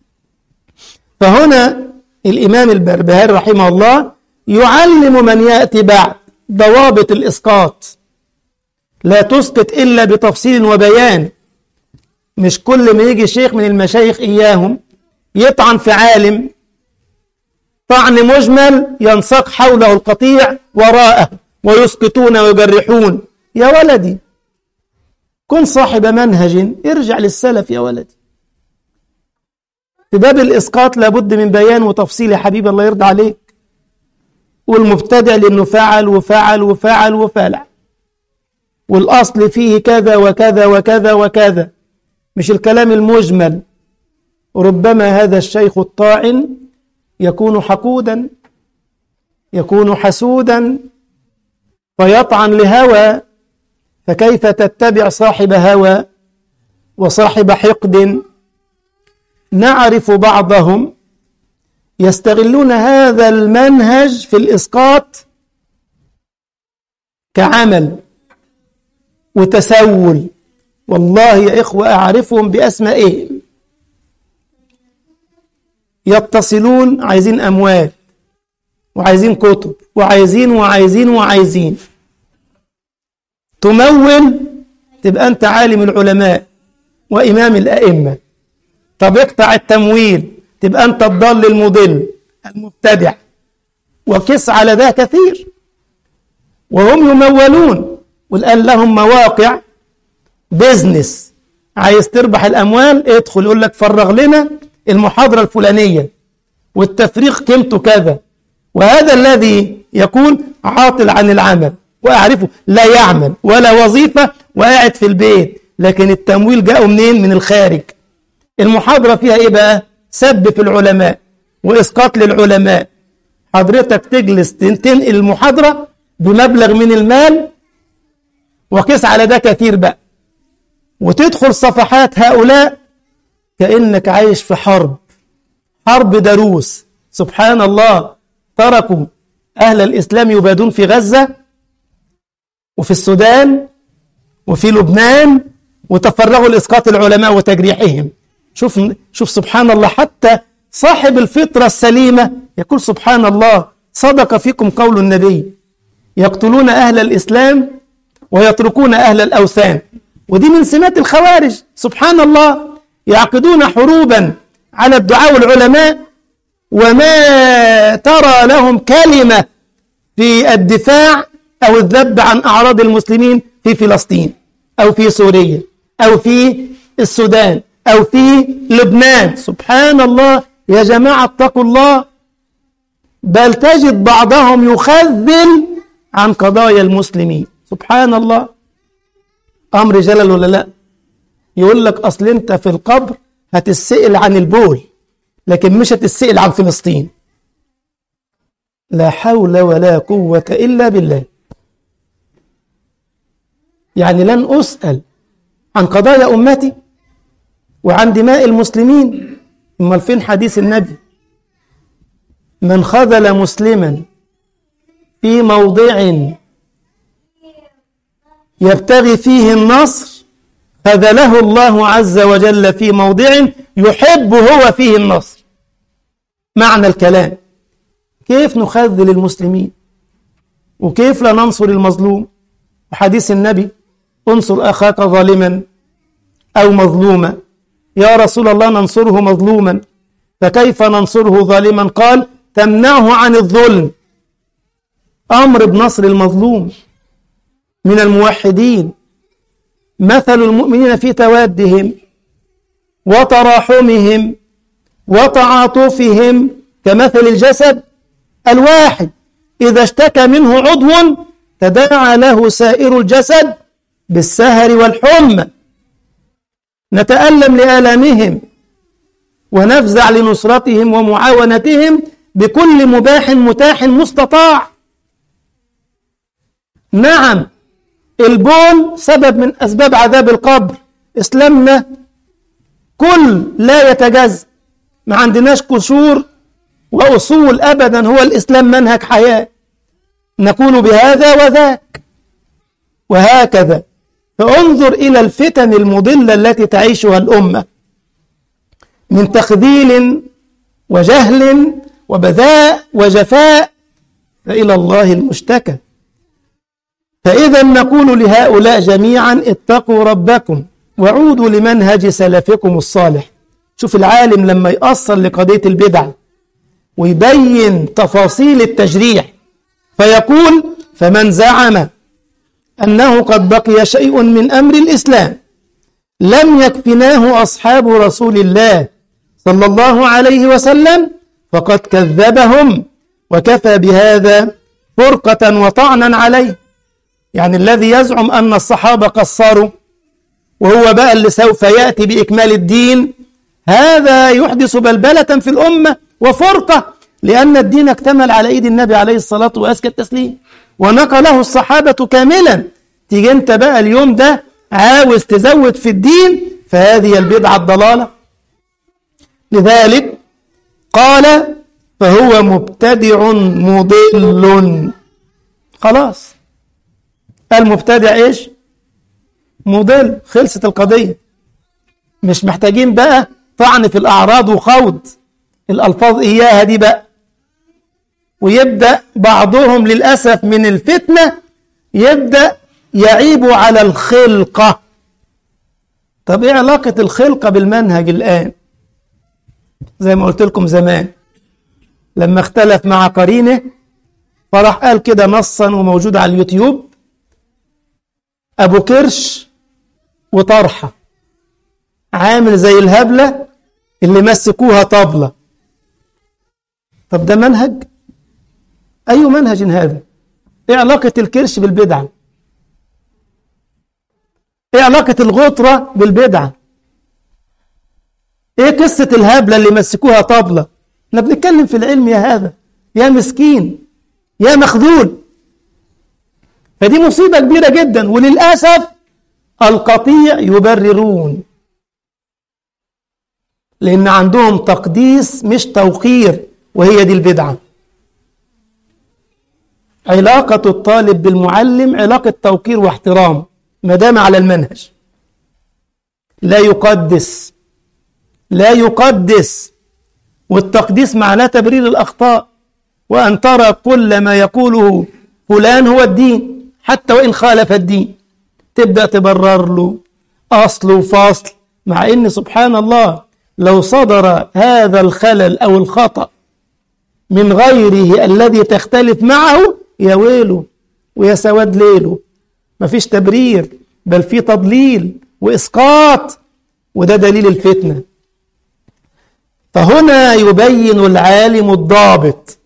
فهنا الإمام البربهاري رحمه الله يعلم من يأتي بعد ضوابط الإسقاط، لا تسقط إلا بتفصيل وبيان. مش كل ما يجي شيخ من المشايخ إياهم يطعن في عالم طعن مجمل ينساق حوله القطيع وراءه ويسقطون ويجرحون. يا ولدي كن صاحب منهج، ارجع للسلف يا ولدي. في باب الإسقاط لابد من بيان وتفصيل يا حبيبي الله يرضى عليك. والمبتدع لأنه فعل وفعل وفعل وفعل، والأصل فيه كذا وكذا وكذا وكذا، مش الكلام المجمل. ربما هذا الشيخ الطاعن يكون حقودا، يكون حسودا، فيطعن لهوى، فكيف تتبع صاحب هوى وصاحب حقد؟ نعرف بعضهم يستغلون هذا المنهج في الإسقاط كعمل وتسول. والله يا إخوة أعرفهم بأسمائهم، يتصلون عايزين أموال وعايزين كتب وعايزين وعايزين وعايزين. تمول تبقى أنت عالم العلماء وإمام الأئمة، طب اقطع التمويل تبقى أنت الضال المضل المبتدع. وكس على ده كثير، وهم يمولون. والآن لهم مواقع بيزنس، عايز تربح الأموال ادخل يقول لك فرغ لنا المحاضرة الفلانية والتفريغ قيمته كذا وهذا الذي يكون عاطل عن العمل، وأعرفه لا يعمل ولا وظيفة وقاعد في البيت، لكن التمويل جاءه منين؟ من الخارج. المحاضرة فيها إيه بقى؟ سب في العلماء وإسقاط للعلماء. حضرتك تجلس تنقل المحاضرة بمبلغ من المال، وقس على ده كثير بقى، وتدخل صفحات هؤلاء كأنك عايش في حرب، حرب دروس. سبحان الله، تركوا أهل الإسلام يبادون في غزة وفي السودان وفي لبنان، وتفرغوا لإسقاط العلماء وتجريحهم. شوف شوف سبحان الله، حتى صاحب الفطرة السليمة يقول سبحان الله، صدق فيكم قول النبي، يقتلون أهل الإسلام ويتركون أهل الأوثان. ودي من سمات الخوارج. سبحان الله، يعقدون حروبا على الدعاء والعلماء، وما ترى لهم كلمة في الدفاع أو الذب عن أعراض المسلمين في فلسطين أو في سوريا أو في السودان أو في لبنان. سبحان الله يا جماعة، اتقوا الله. بل تجد بعضهم يخذل عن قضايا المسلمين. سبحان الله، أمر جلل ولا لا؟ يقول لك أصل أنت في القبر هتسئل عن البول، لكن مش هتسئل عن فلسطين. لا حول ولا قوة إلا بالله. يعني لن أسأل عن قضايا أمتي وعن دماء المسلمين؟ أمال فين حديث النبي؟ من خذل مسلما في موضع يبتغي فيه النصر خذله الله عز وجل في موضع يحب هو فيه النصر. معنى الكلام، كيف نخذل المسلمين وكيف لا ننصر المظلوم؟ وحديث النبي، انصر أخاك ظالما أو مظلوما. يا رسول الله ننصره مظلوما، فكيف ننصره ظالما؟ قال تمنعه عن الظلم. أمر بنصر المظلوم من الموحدين. مثل المؤمنين في توادهم وتراحمهم وتعاطفهم كمثل الجسد الواحد، إذا اشتكى منه عضو تداعى له سائر الجسد بالسهر والحمى. نتألم لآلامهم ونفزع لنصرتهم ومعاونتهم بكل مباح متاح مستطاع. نعم، البول سبب من أسباب عذاب القبر. إسلامنا كل لا يتجزأ، ما عندناش قشور وأصول أبدا، هو الإسلام منهج حياة، نقول بهذا وذاك وهكذا. فانظر إلى الفتن المضلة التي تعيشها الأمة من تخذيل وجهل وبذاء وجفاء، فإلى الله المشتكى. فإذا نقول لهؤلاء جميعا اتقوا ربكم وعودوا لمنهج سلفكم الصالح. شوف العالم لما يأصل لقضية البدع ويبين تفاصيل التجريح، فيقول فمن زعم أنه قد بقي شيء من أمر الإسلام لم يكفناه أصحاب رسول الله صلى الله عليه وسلم فقد كذبهم، وكفى بهذا فرقة وطعنا عليه. يعني الذي يزعم أن الصحابة قصروا وهو بقى اللي سوف يأتي بإكمال الدين، هذا يحدث بلبلة في الأمة وفرقة، لأن الدين اكتمل على إيد النبي عليه الصلاة وأزكى التسليم ونقله الصحابة كاملا. تيجي أنت بقى اليوم ده عاوز تزود في الدين، فهذه البدعة الضلالة. لذلك قال فهو مبتدع مضل. خلاص، المبتدع إيش؟ مضل. خلصت القضية، مش محتاجين بقى طعن في الأعراض وخوض الألفاظ إياها دي بقى. ويبدأ بعضهم للأسف من الفتنة يبدأ يعيب على الخلقة. طب إيه علاقة الخلقة بالمنهج الآن؟ زي ما قلت لكم زمان لما اختلف مع قرينه فراح قال كده نصا وموجود على اليوتيوب: أبو كرش وطرحة عامل زي الهبلة اللي مسكوها طبلة. طب ده منهج؟ أي منهج هذا؟ إيه علاقة الكرش بالبدعة؟ إيه علاقة الغطرة بالبدعة؟ إيه قصة الهبلة اللي مسكوها طبلة؟ احنا بنتكلم في العلم يا هذا، يا مسكين، يا مخذول. فدي مصيبة كبيرة جدا، وللأسف القطيع يبررون، لأن عندهم تقديس مش توقير، وهي دي البدعة. علاقة الطالب بالمعلم علاقة توقير واحترام ما دام على المنهج. لا يقدس، لا يقدس، والتقديس معناه تبرير الأخطاء، وأن ترى كل ما يقوله فلان هو الدين حتى وإن خالف الدين، تبدأ تبرر له أصل وفاصل، مع إن سبحان الله لو صدر هذا الخلل أو الخطأ من غيره الذي تختلف معه يا ويله ويا سواد ليله، مفيش تبرير، بل في تضليل وإسقاط، وده دليل الفتنة. فهنا يبين العالم الضابط،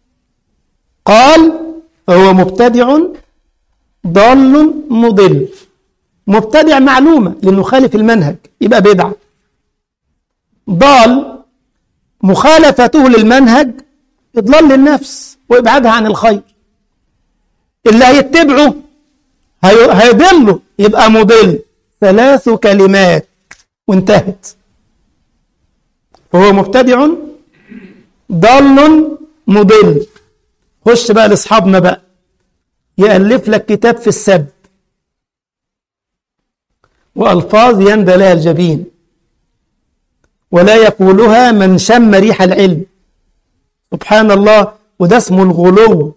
قال فهو مبتدع ضال مضل. مبتدع معلومة لأنه خالف المنهج يبقى بدعة. ضال مخالفته للمنهج إضلال للنفس وإبعادها عن الخير. اللي هيتبعه هيضله يبقى مضل. ثلاث كلمات وانتهت. فهو مبتدع ضال مضل. خش بقى لأصحابنا بقى، يألف لك كتاب في السب وألفاظ يندى لها الجبين ولا يقولها من شم ريح العلم. سبحان الله، وده اسمه الغلو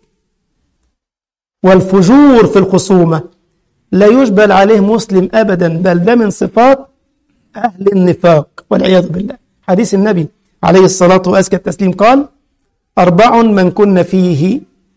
والفجور في الخصومة، لا يجبل عليه مسلم أبدا، بل ده من صفات أهل النفاق والعياذ بالله. حديث النبي عليه الصلاة وأزكى التسليم قال: أربع من كن فيه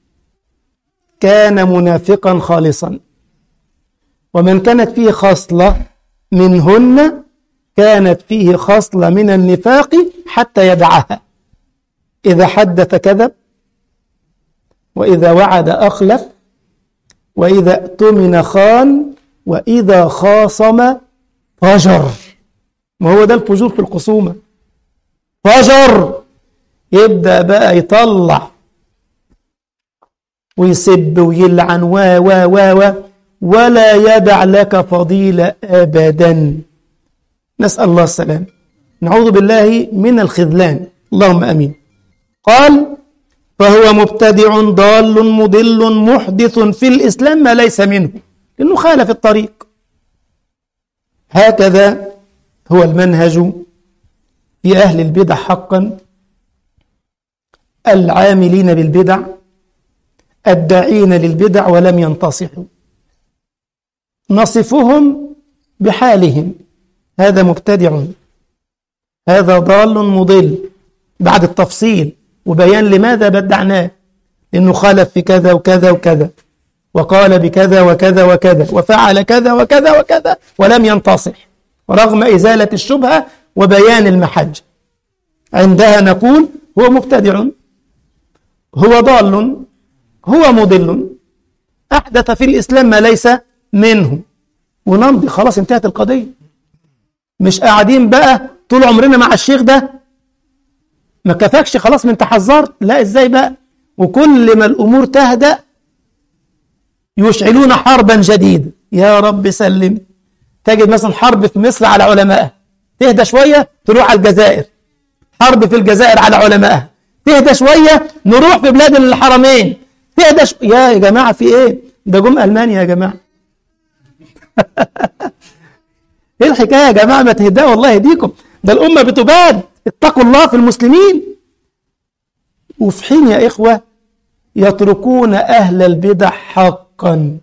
كان منافقا خالصا، ومن كانت فيه خصلة منهن كانت فيه خصلة من النفاق حتى يدعها: إذا حدث كذب، وإذا وعد أخلف، وإذا اؤتمن خان، وإذا خاصم فجر. ما هو ده الفجور في الخصومة، فجر. يبدأ بقى يطلع ويسب ويلعن و و و و ولا يدع لك فضيلة أبدا. نسأل الله السلام، نعوذ بالله من الخذلان، اللهم أمين. قال: فهو مبتدع ضال مضل محدث في الإسلام ما ليس منه، لأنه خالف الطريق. هكذا هو المنهج في أهل البدع حقا، العاملين بالبدع، الداعين للبدع ولم ينتصحوا. نصفهم بحالهم: هذا مبتدع، هذا ضال مضل، بعد التفصيل وبيان لماذا بدعناه، لأنه خالف في كذا وكذا وكذا، وقال بكذا وكذا وكذا، وفعل كذا وكذا وكذا ولم ينتصح، رغم إزالة الشبهة وبيان المحج. عندها نقول هو مبتدع، هو ضال، هو مضل، أحدث في الإسلام ما ليس منه، ونمضي. خلاص انتهت القضية. مش قاعدين بقى طول عمرنا مع الشيخ ده، ما كفاكش خلاص من تحذرت؟ لا، ازاي بقى؟ وكل ما الأمور تهدأ يشعلون حربا جديدة. يا رب سلم. تجد مثلا حرب في مصر على علمائها، تهدى شوية تروح على الجزائر، حرب في الجزائر على علمائها، تهدى شوية نروح في بلاد الحرمين، تهدى شو... يا يا جماعة في ايه؟ ده جم ألمانيا يا جماعة. ايه الحكاية يا جماعة؟ ما تهدأوا الله يهديكم، ده الأمة بتباد. اتقوا الله في المسلمين. وفي حين يا إخوة يتركون أهل البدع حقا،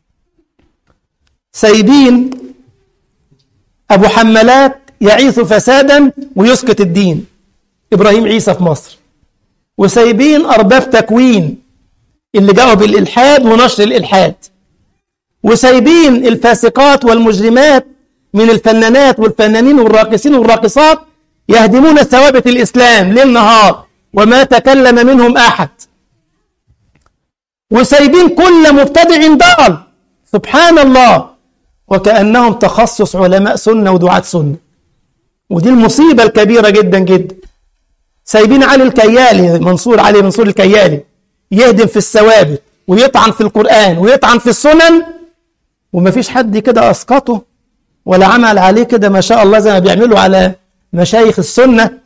سايبين أبو حمالات يعيث فسادا ويسكت الدين، إبراهيم عيسى في مصر، وسايبين أرباب تكوين اللي جاءوا بالإلحاد ونشر الإلحاد، وسايبين الفاسقات والمجرمات من الفنانات والفنانين والراقصين والراقصات يهدمون ثوابت الإسلام ليل نهار وما تكلم منهم أحد. وسايبين كل مبتدع ضال. سبحان الله. وكأنهم تخصص علماء سنة ودعاة سنة، ودي المصيبة الكبيرة جدا جدا. سايبين علي الكيالي، منصور علي منصور الكيالي، يهدم في الثوابت ويطعن في القرآن ويطعن في السنن، وما فيش حد كده أسقطه ولا عمل عليه كده ما شاء الله زي ما بيعملوا على مشايخ السنة.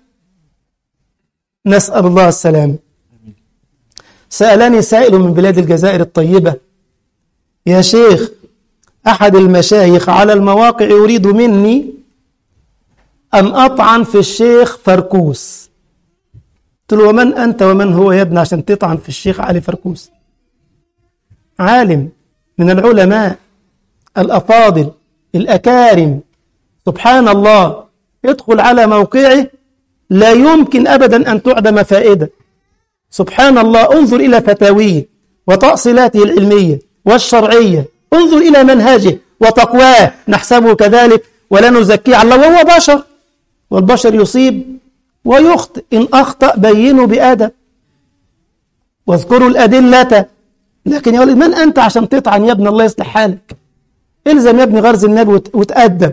نسأل الله السلامة. سألني سائل من بلاد الجزائر الطيبة: يا شيخ، أحد المشايخ على المواقع يريد مني أن أطعن في الشيخ فركوس. قلت له: ومن أنت ومن هو يا ابني عشان تطعن في الشيخ علي فركوس؟ عالم من العلماء الأفاضل الأكارم، سبحان الله، ادخل على موقعه لا يمكن أبدا أن تعدم فائدة. سبحان الله. انظر إلى فتاويه وتأصيلاته العلمية والشرعية، انظر إلى منهجه وتقواه. نحسبه كذلك ولا نزكيه على الله، وهو بشر، والبشر يصيب ويخطئ. إن أخطأ بينوا بأدب واذكروا الأدلة. لكن يقول: من أنت عشان تطعن يا ابن الله يصلح حالك؟ الزم يا ابن غرز النبي وتأدب.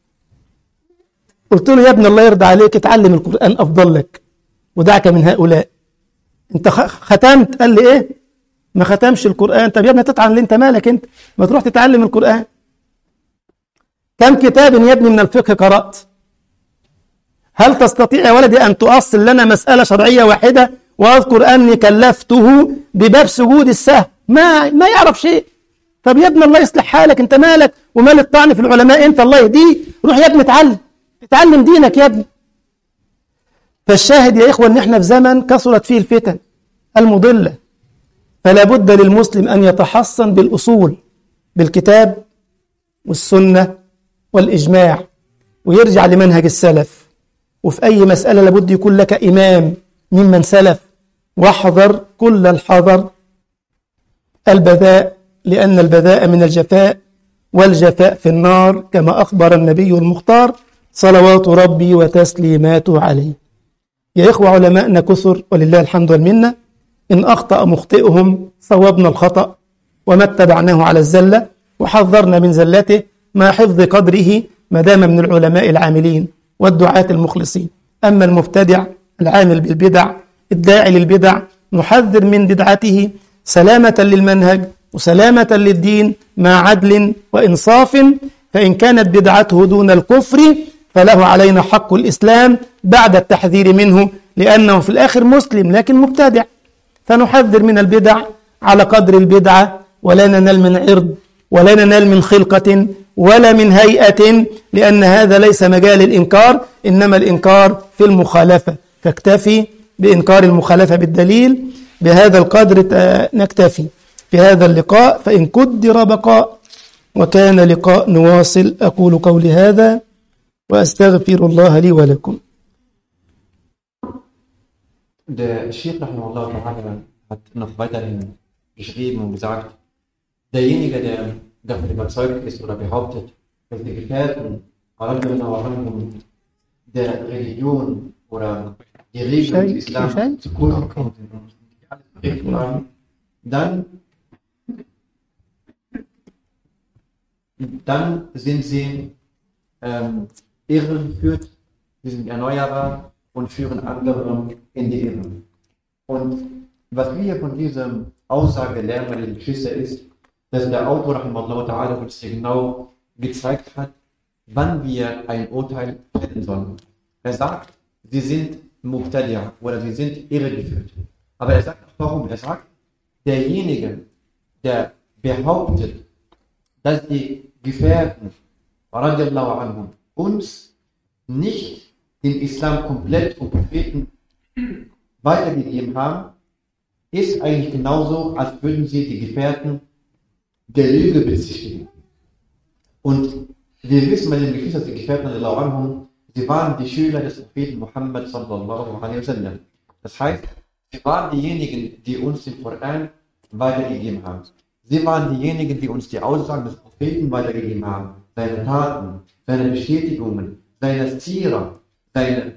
قلت له: يا ابن الله يرضى عليك، اتعلم القرآن أفضل لك ودعك من هؤلاء. انت ختمت؟ قال لي: ايه ما ختمش القرآن. طب يا ابني تطعن ليه؟ انت مالك انت؟ ما تروح تتعلم القرآن. كم كتاب يا ابني من الفقه قرأت؟ هل تستطيع يا ولدي أن تؤصل لنا مسألة شرعية واحدة؟ وأذكر أني كلفته بباب سجود السهو، ما ما يعرف شيء. طب يا ابن الله يصلح حالك، انت مالك ومال الطعن في العلماء؟ انت الله يهديه، روح يا ابني اتعلم، اتعلم دينك يا ابني. فالشاهد يا إخوة أن احنا في زمن كثرت فيه الفتن المضلة، فلا بد للمسلم أن يتحصن بالأصول، بالكتاب والسنة والإجماع، ويرجع لمنهج السلف. وفي أي مسألة لابد يكون لك إمام ممن سلف. واحذر كل الحذر البذاء، لأن البذاء من الجفاء، والجفاء في النار، كما أخبر النبي المختار صلوات ربي وتسليماته عليه. يا إخوة، علماءنا كثر ولله الحمد والمنة. إن أخطأ مخطئهم صوبنا الخطأ وما اتبعناه على الزلة، وحذرنا من زلته مع حفظ قدره ما دام من العلماء العاملين والدعاة المخلصين. أما المبتدع العامل بالبدع الداعي للبدع نحذر من بدعته سلامة للمنهج وسلامة للدين مع عدل وإنصاف. فإن كانت بدعته دون الكفر فله علينا حق الإسلام بعد التحذير منه، لأنه في الآخر مسلم لكن مبتدع، فنحذر من البدع على قدر البدعة، ولا ننال من عرض ولا ننال من خلقة ولا من هيئة، لأن هذا ليس مجال الإنكار، إنما الإنكار في المخالفة. فاكتفي بإنكار المخالفة بالدليل. بهذا القدر نكتفي في هذا اللقاء، فإن قدر بقاء وكان لقاء نواصل. أقول قولي هذا وأستغفر الله لي ولكم. Der Sheikh Rahimahullah hat noch weiterhin geschrieben und gesagt, derjenige, der davon überzeugt ist oder behauptet, dass die Gefährten der Religion oder die Regeln des Islam zu kurz kommen und dann, dann sind sie ähm, irreführt, sie sind erneuerbar und führen andere in die Irre. Und was wir von dieser Aussage lernen, meine Geschwister, ist, dass der Autor Rahimahullah Ta'ala uns hier genau gezeigt hat, wann wir ein Urteil fällen sollen. Er sagt, sie sind Muqtadi'a oder sie sind irregeführt. Aber er sagt auch warum. Er sagt, derjenige, der behauptet, dass die Gefährten radiallahu anhum uns nicht den Islam komplett und Propheten weitergegeben haben, ist eigentlich genauso, als würden sie die Gefährten der Lüge bezichtigen. Und wir wissen bei den Geschwistern, dass die Gefährten radiallahu anhum, sie waren die Schüler des Propheten Muhammad sallallahu alaihi wasallam. Das heißt, sie waren diejenigen, die uns den Koran weitergegeben haben. Sie waren diejenigen, die uns die Aussagen des Propheten weitergegeben haben, seine Taten, seine Bestätigungen, seine Sira, seine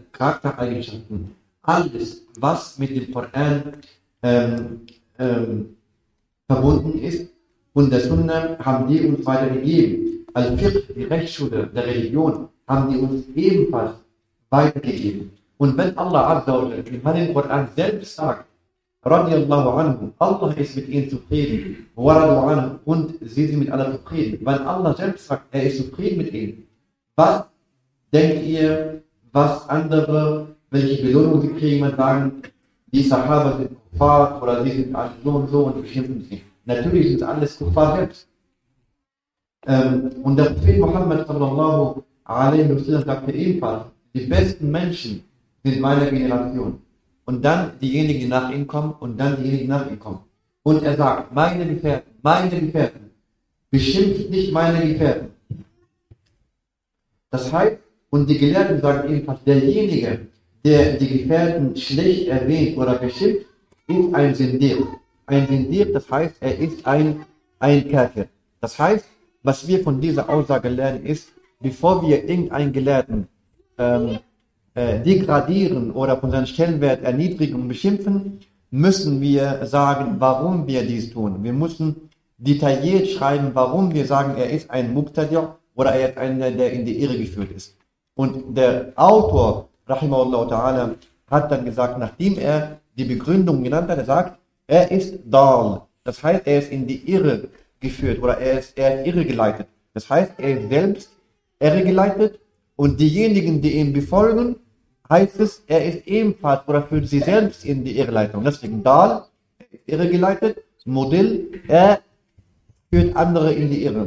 Charaktereigenschaften, alles, was mit dem Koran ähm, ähm, verbunden ist. Und der Sunna haben die uns weitergegeben. Al-Fiqh, die Rechtsschule der Religion, haben die uns ebenfalls weitergegeben. Und wenn Allah Azza wa Jalla in meinem Koran selbst sagt, Radiallahu anhu, Allah ist mit ihnen zufrieden, waradu anhu, und sie sind mit Allah zufrieden. Wenn Allah selbst sagt, er ist zufrieden mit ihnen, was denkt ihr, was andere, welche Belohnung sie kriegen, man sagen, die Sahaba sind Kuffar oder sie sind so und so und beschimpfen sie. Natürlich sind alles Kuffar selbst. Ähm, und der Prophet Muhammad sallallahu alaihi wasallam sagte ebenfalls, die besten Menschen sind meiner Generation. Und dann diejenigen, die nach ihm kommen und dann diejenigen, die nach ihm kommen. Und er sagt, meine Gefährten, meine Gefährten, beschimpft nicht meine Gefährten. Das heißt, und die Gelehrten sagen ebenfalls, derjenige, der die Gefährten schlecht erwähnt oder beschimpft, ist ein Sindir. Ein Sindir, das heißt, er ist ein, ein Kafir. Das heißt, was wir von dieser Aussage lernen ist, bevor wir irgendeinen Gelehrten ähm, äh, degradieren oder von seinem Stellenwert erniedrigen und beschimpfen, müssen wir sagen, warum wir dies tun. Wir müssen detailliert schreiben, warum wir sagen, er ist ein Mubtadi' oder er ist einer, der in die Irre geführt ist. Und der Autor, rahimahullah ta'ala, hat dann gesagt, nachdem er die Begründung genannt hat, er sagt, er ist Dal. Das heißt, er ist in die Irre geführt oder er ist, er ist irregeleitet. Das heißt, er ist selbst irregeleitet und diejenigen, die ihm befolgen, heißt es, er ist ebenfalls oder führt sie selbst in die Irreleitung. Deswegen Dal, er ist irregeleitet, Modell, er führt andere in die Irre.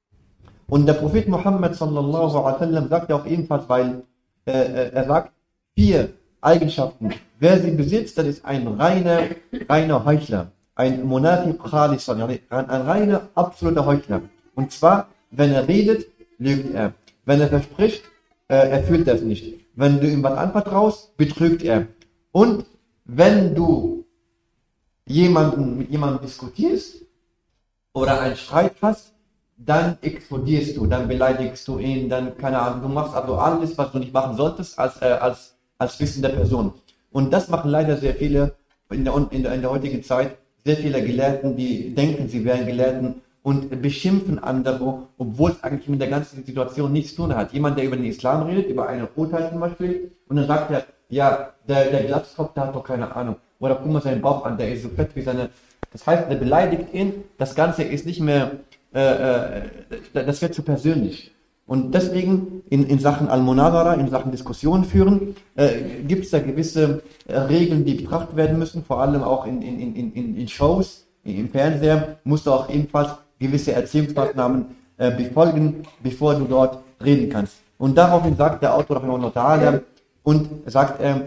Und der Prophet Muhammad sallallahu alaihi wasallam sagt auch ebenfalls, weil äh, er sagt, vier Eigenschaften. Wer sie besitzt, das ist ein reiner, reiner Heuchler. Ein Munafiq Khalisan, ein, ein reiner, absoluter Heuchler. Und zwar, wenn er redet, lügt er. Wenn er verspricht, äh, erfüllt er es nicht. Wenn du ihm was anvertraust, betrügt er. Und wenn du jemanden, mit jemandem diskutierst oder einen Streit hast, dann explodierst du, dann beleidigst du ihn, dann, keine Ahnung, du machst also alles, was du nicht machen solltest, als, äh, als, als wissende Person. Und das machen leider sehr viele in der, in der, in der heutigen Zeit, sehr viele Gelehrten, die denken, sie wären Gelehrten und beschimpfen andere, obwohl es eigentlich mit der ganzen Situation nichts zu tun hat. Jemand, der über den Islam redet, über einen Urteil zum Beispiel, und dann sagt er, ja, der, der Glatzkopf, der hat doch keine Ahnung. Oder guck mal seinen Bauch an, der ist so fett wie seine... Das heißt, er beleidigt ihn, das Ganze ist nicht mehr... Äh, das wird zu persönlich. Und deswegen in, in Sachen Al-Munazara, in Sachen Diskussionen führen, äh, gibt es da gewisse äh, Regeln, die betrachtet werden müssen, vor allem auch in, in, in, in, in Shows, im Fernseher, musst du auch ebenfalls gewisse Erziehungsmaßnahmen äh, befolgen, bevor du dort reden kannst. Und daraufhin sagt der Autor ta'ala und sagt er,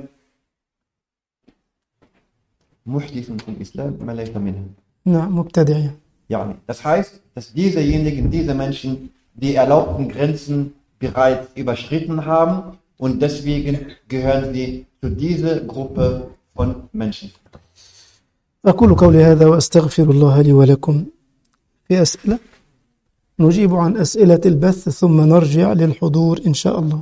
Muhdithun fil Islam ma laysa minhu. Na, Mubtadi'. Ja, das heißt, dass diesejenigen, diese Menschen die erlaubten Grenzen bereits überschritten haben und deswegen gehören sie zu dieser Gruppe von Menschen. أقول قولي هذا وأستغفر الله لي ولكم. في أسئلة؟ نجيب عن أسئلة البث ثم نرجع للحضور إن شاء الله.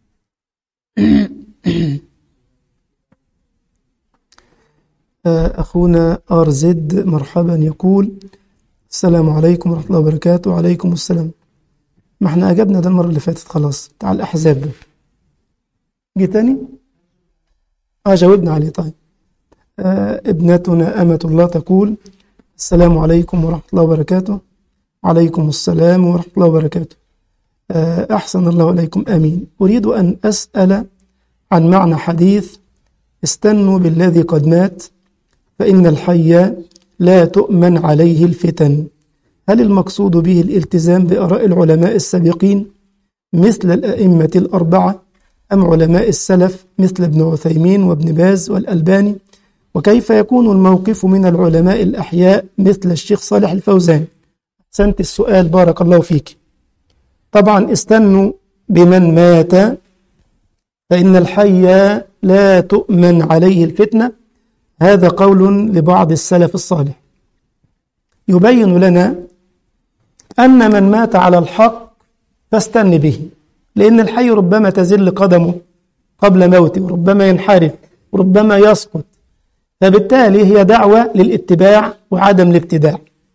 أخونا أرزد مرحبا يقول السلام عليكم ورحمة الله وبركاته. وعليكم السلام. ما احنا أجبنا ده المرة اللي فاتت خلاص بتاع الأحزاب ده. جه تاني؟ آه جاوبنا عليه. طيب آه ابنتنا أمة الله تقول السلام عليكم ورحمة الله وبركاته. عليكم السلام ورحمة الله وبركاته. آه أحسن الله عليكم آمين. أريد أن أسأل عن معنى حديث استنوا بالذي قد مات فإن الحي لا تؤمن عليه الفتن. هل المقصود به الالتزام بآراء العلماء السابقين مثل الأئمة الأربعة أم علماء السلف مثل ابن عثيمين وابن باز والألباني؟ وكيف يكون الموقف من العلماء الأحياء مثل الشيخ صالح الفوزان؟ أحسنت السؤال بارك الله فيك. طبعا استنوا بمن مات فإن الحي لا تؤمن عليه الفتنة، هذا قول لبعض السلف الصالح يبين لنا أن من مات على الحق فاستن به، لأن الحي ربما تزل قدمه قبل موته وربما ينحرف وربما يسقط، فبالتالي هي دعوة للاتباع وعدم الابتداع.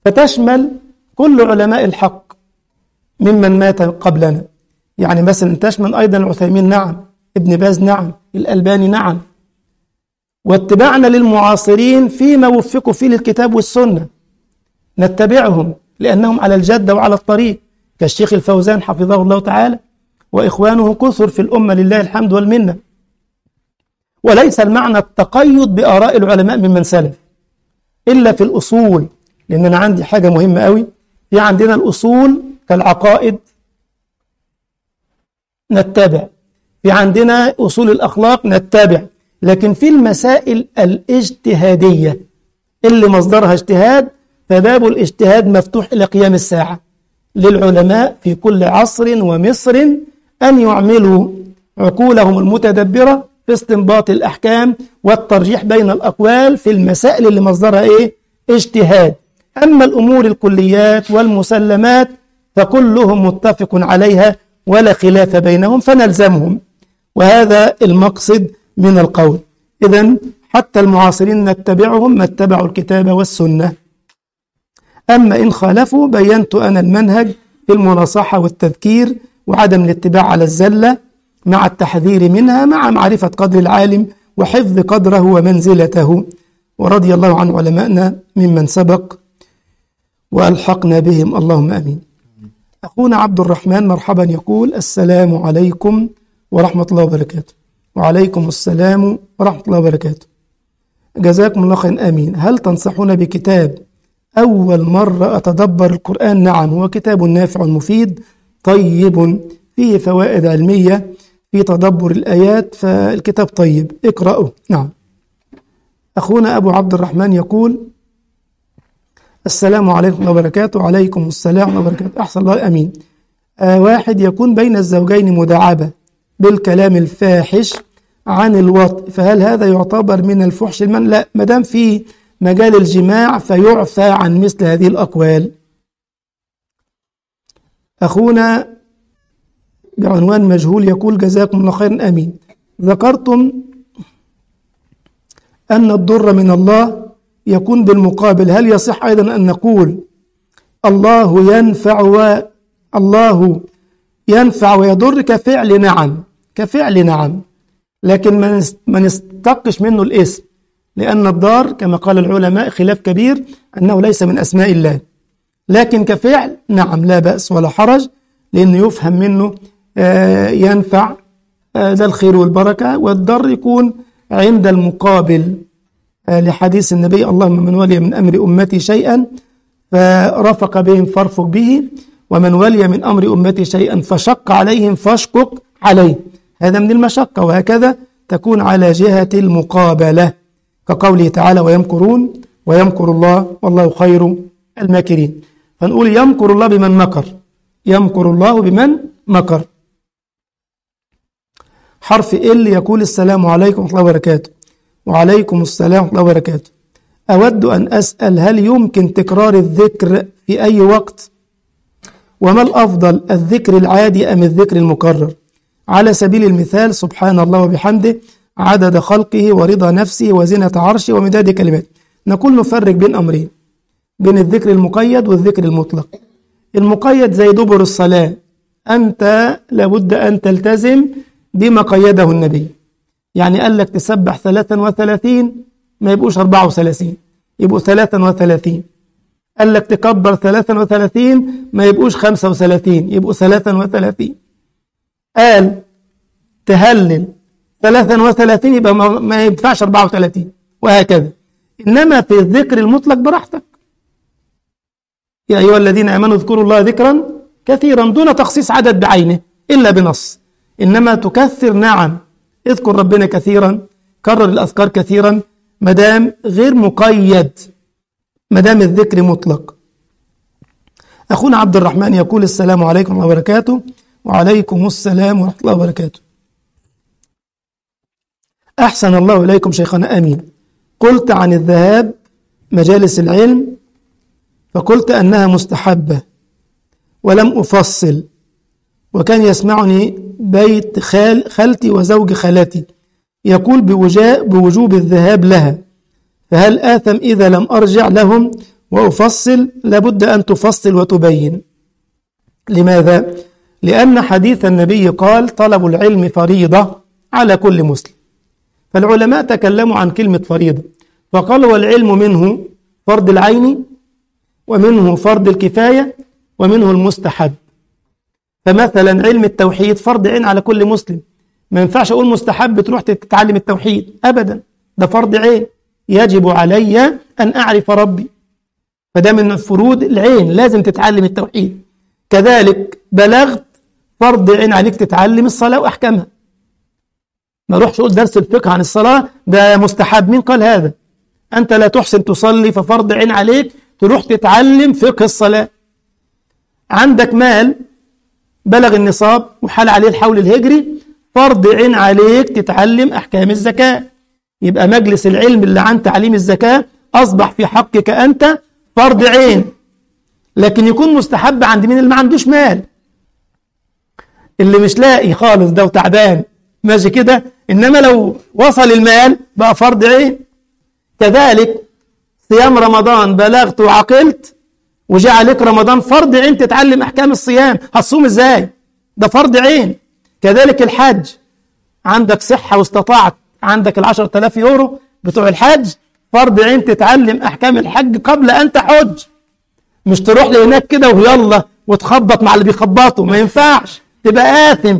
فتشمل كل علماء الحق ممن مات قبلنا. يعني مثلا تشمل أيضا العثيمين، نعم، ابن باز، نعم، الألباني، نعم. واتباعنا للمعاصرين فيما وفقوا فيه للكتاب والسنة نتبعهم لأنهم على الجدة وعلى الطريق، كالشيخ الفوزان حفظه الله تعالى وإخوانه كثر في الأمة لله الحمد والمنة. وليس المعنى التقيد بآراء العلماء ممن سلف إلا في الأصول، لأن أنا عندي حاجة مهمة قوي، في عندنا الأصول كالعقائد نتبع، في عندنا أصول الأخلاق نتبع، لكن في المسائل الاجتهادية اللي مصدرها اجتهاد فباب الاجتهاد مفتوح إلى قيام الساعة للعلماء في كل عصر ومصر أن يعملوا عقولهم المتدبرة في استنباط الأحكام والترجيح بين الأقوال في المسائل اللي مصدرها إيه؟ اجتهاد. أما الأمور الكليات والمسلمات فكلهم متفق عليها ولا خلاف بينهم فنلزمهم، وهذا المقصد من القول. إذن حتى المعاصرين نتبعهم ما اتبعوا الكتاب والسنة. أما إن خالفوا بينت أنا المنهج في المناصحة والتذكير وعدم الاتباع على الزلة مع التحذير منها مع معرفة قدر العالم وحفظ قدره ومنزلته. ورضي الله عن علمائنا ممن سبق وألحقنا بهم، اللهم أمين. أخونا عبد الرحمن مرحبا يقول: السلام عليكم ورحمة الله وبركاته. وعليكم السلام ورحمة الله وبركاته. جزاكم الله خيرا، آمين. هل تنصحون بكتاب أول مرة أتدبر القرآن؟ نعم، هو كتاب نافع مفيد طيب فيه فوائد علمية في تدبر الآيات، فالكتاب طيب اقرأه. نعم. أخونا أبو عبد الرحمن يقول: السلام عليكم ورحمة الله وبركاته. وعليكم السلام ورحمة الله وبركاته. أحسن الله، أمين. آه واحد يكون بين الزوجين مداعبة بالكلام الفاحش عن الوطء، فهل هذا يعتبر من الفحش المن؟ لا، مدام في مجال الجماع فيعفى عن مثل هذه الأقوال. أخونا بعنوان مجهول يقول: جزاكم الله خيرا، آمين. ذكرتم أن الضر من الله يكون بالمقابل، هل يصح أيضا أن نقول الله ينفع والله ينفع ويضر كفعل؟ نعم، كفعل نعم، لكن ما نستقش منه الاسم، لأن الضار كما قال العلماء خلاف كبير أنه ليس من أسماء الله، لكن كفعل نعم لا بأس ولا حرج، لأنه يفهم منه آه ينفع آه ده الخير والبركة، والضر يكون عند المقابل آه لحديث النبي: اللهم من ولي من أمر أمتي شيئا فرفق بهم فارفق به، ومن ولي من أمر أمتي شيئا فشق عليهم فاشقق عليه. هذا من المشقة، وهكذا تكون على جهة المقابلة، كقوله تعالى: ويمكرون ويمكر الله والله خير الماكرين. فنقول يمكر الله بمن مكر، يمكر الله بمن مكر. حرف ال يقول: السلام عليكم ورحمة الله وبركاته. وعليكم السلام ورحمة الله وبركاته. أود أن أسأل: هل يمكن تكرار الذكر في أي وقت؟ وما الأفضل، الذكر العادي أم الذكر المكرر؟ على سبيل المثال: سبحان الله وبحمده عدد خلقه ورضا نفسه وزنة عرشه ومداد كلماته. نقول نفرق بين أمرين، بين الذكر المقيد والذكر المطلق. المقيد زي دبر الصلاة، أنت لابد أن تلتزم بما قيده النبي، يعني قال لك تسبح ثلاثا وثلاثين ما يبقوش أربعة وثلاثين، يبقوا ثلاثا وثلاثين. قال لك تكبر ثلاثا وثلاثين ما يبقوش خمسة وثلاثين، يبقوا ثلاثا وثلاثين. قال تهلل ثلاثا وثلاثين يبقى ما ينفعش أربعة وثلاثين، وهكذا. إنما في الذكر المطلق براحتك، يا أيها الذين آمنوا اذكروا الله ذكرا كثيرا، دون تخصيص عدد بعينه إلا بنص. إنما تكثر، نعم، اذكر ربنا كثيرا، كرر الأذكار كثيرا، مدام غير مقيد، مدام الذكر مطلق. أخونا عبد الرحمن يقول: السلام عليكم ورحمة الله وبركاته. وعليكم السلام ورحمة الله وبركاته. أحسن الله إليكم شيخنا، آمين. قلت عن الذهاب مجالس العلم فقلت أنها مستحبة ولم أفصل، وكان يسمعني بيت خال خالتي وزوج خالتي يقول بوجوب الذهاب لها، فهل آثم إذا لم أرجع لهم وأفصل لابد أن تفصل وتبين. لماذا؟ لأن حديث النبي قال طلب العلم فريضة على كل مسلم. فالعلماء تكلموا عن كلمة فريضة فقالوا والعلم منه فرض العين ومنه فرض الكفاية ومنه المستحب. فمثلا علم التوحيد فرض عين على كل مسلم، ما ينفعش أقول مستحب تروح تتعلم التوحيد أبدا، ده فرض عين، يجب علي أن أعرف ربي، فده من فروض العين، لازم تتعلم التوحيد. كذلك بلغت فرض عين عليك تتعلم الصلاة وأحكامها، ما روحش أقول درس الفقه عن الصلاة ده مستحب، مين قال هذا؟ أنت لا تحسن تصلي ففرض عين عليك تروح تتعلم فقه الصلاة. عندك مال بلغ النصاب وحال عليه الحول الهجري، فرض عين عليك تتعلم أحكام الزكاة، يبقى مجلس العلم اللي عن تعليم الزكاة أصبح في حقك أنت فرض عين. لكن يكون مستحب عند مين؟ اللي ما عندوش مال، اللي مش لاقي خالص ده وتعبان ماشي كده، إنما لو وصل المال بقى فرض عين. كذلك صيام رمضان بلغت وعقلت وجاء عليك رمضان فرض عين تتعلم أحكام الصيام، هتصوم إزاي؟ ده فرض عين. كذلك الحج، عندك صحة واستطاعت، عندك العشرة آلاف يورو بتوع الحج، فرض عين تتعلم أحكام الحج قبل أن تحج، مش تروح لهناك كده ويلا وتخبط مع اللي بيخبطوا، ما ينفعش، تبقى آثم،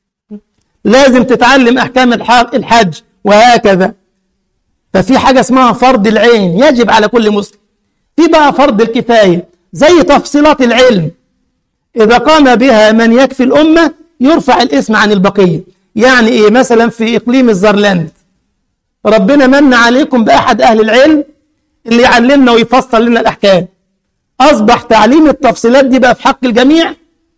لازم تتعلم أحكام الحج وهكذا. ففي حاجة اسمها فرض العين يجب على كل مسلم. في بقى فرض الكفاية زي تفصيلات العلم، إذا قام بها من يكفي الأمة يرفع الاسم عن البقية. يعني إيه؟ مثلا في إقليم الزرلاند ربنا من عليكم بأحد أهل العلم اللي يعلمنا ويفصل لنا الأحكام، أصبح تعليم التفصيلات دي بقى في حق الجميع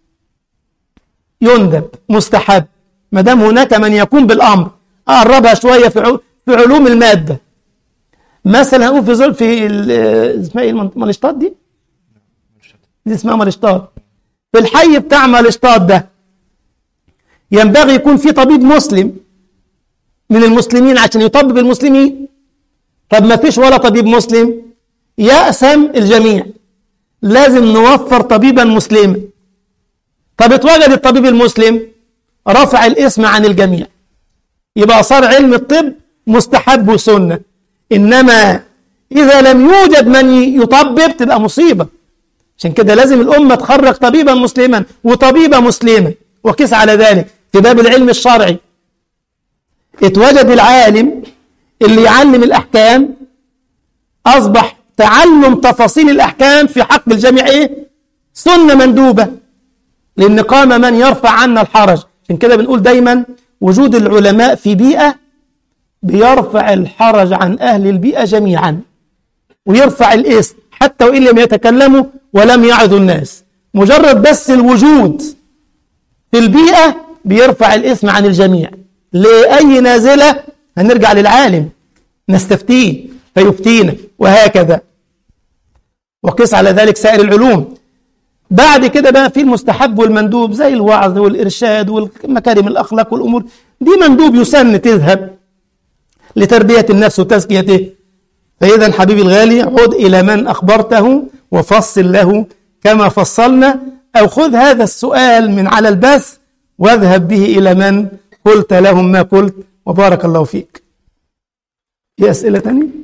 يندب مستحب، ما دام هناك من يقوم بالأمر. أقربها شوية في في علوم المادة، مثلا هنقول في زول في اسمها ايه مالشطات دي؟ دي اسمها مالشطات. في الحي بتاع مالشطات ده ينبغي يكون في طبيب مسلم من المسلمين عشان يطبب المسلمين. طب ما فيش ولا طبيب مسلم، يأسم الجميع، لازم نوفر طبيبا مسلما. طب اتوجد الطبيب المسلم رفع الاسم عن الجميع، يبقى صار علم الطب مستحب وسنة. إنما إذا لم يوجد من يطبب تبقى مصيبة. عشان كده لازم الأمة تخرج طبيبا مسلما وطبيبة مسلمة. وقس على ذلك في باب العلم الشرعي، اتوجد العالم اللي يعلم الأحكام، أصبح تعلم تفاصيل الأحكام في حق الجميع إيه؟ سنة مندوبة، لأن قام من يرفع عنا الحرج. عشان كده بنقول دايما وجود العلماء في بيئة بيرفع الحرج عن أهل البيئة جميعا، ويرفع الاسم حتى وإن لم يتكلموا ولم يعظوا الناس، مجرد بس الوجود في البيئة بيرفع الاسم عن الجميع. لأي نازلة هنرجع للعالم نستفتيه فيفتينا وهكذا. وقس على ذلك سائر العلوم. بعد كده بقى في المستحب والمندوب زي الوعظ والإرشاد والمكارم الأخلاق والأمور دي مندوب يسن تذهب لتربية النفس وتزكيته. فإذا حبيبي الغالي عد إلى من أخبرته وفصل له كما فصلنا، أو خذ هذا السؤال من على البث واذهب به إلى من قلت لهم ما قلت، وبارك الله فيك. في أسئلة تانية؟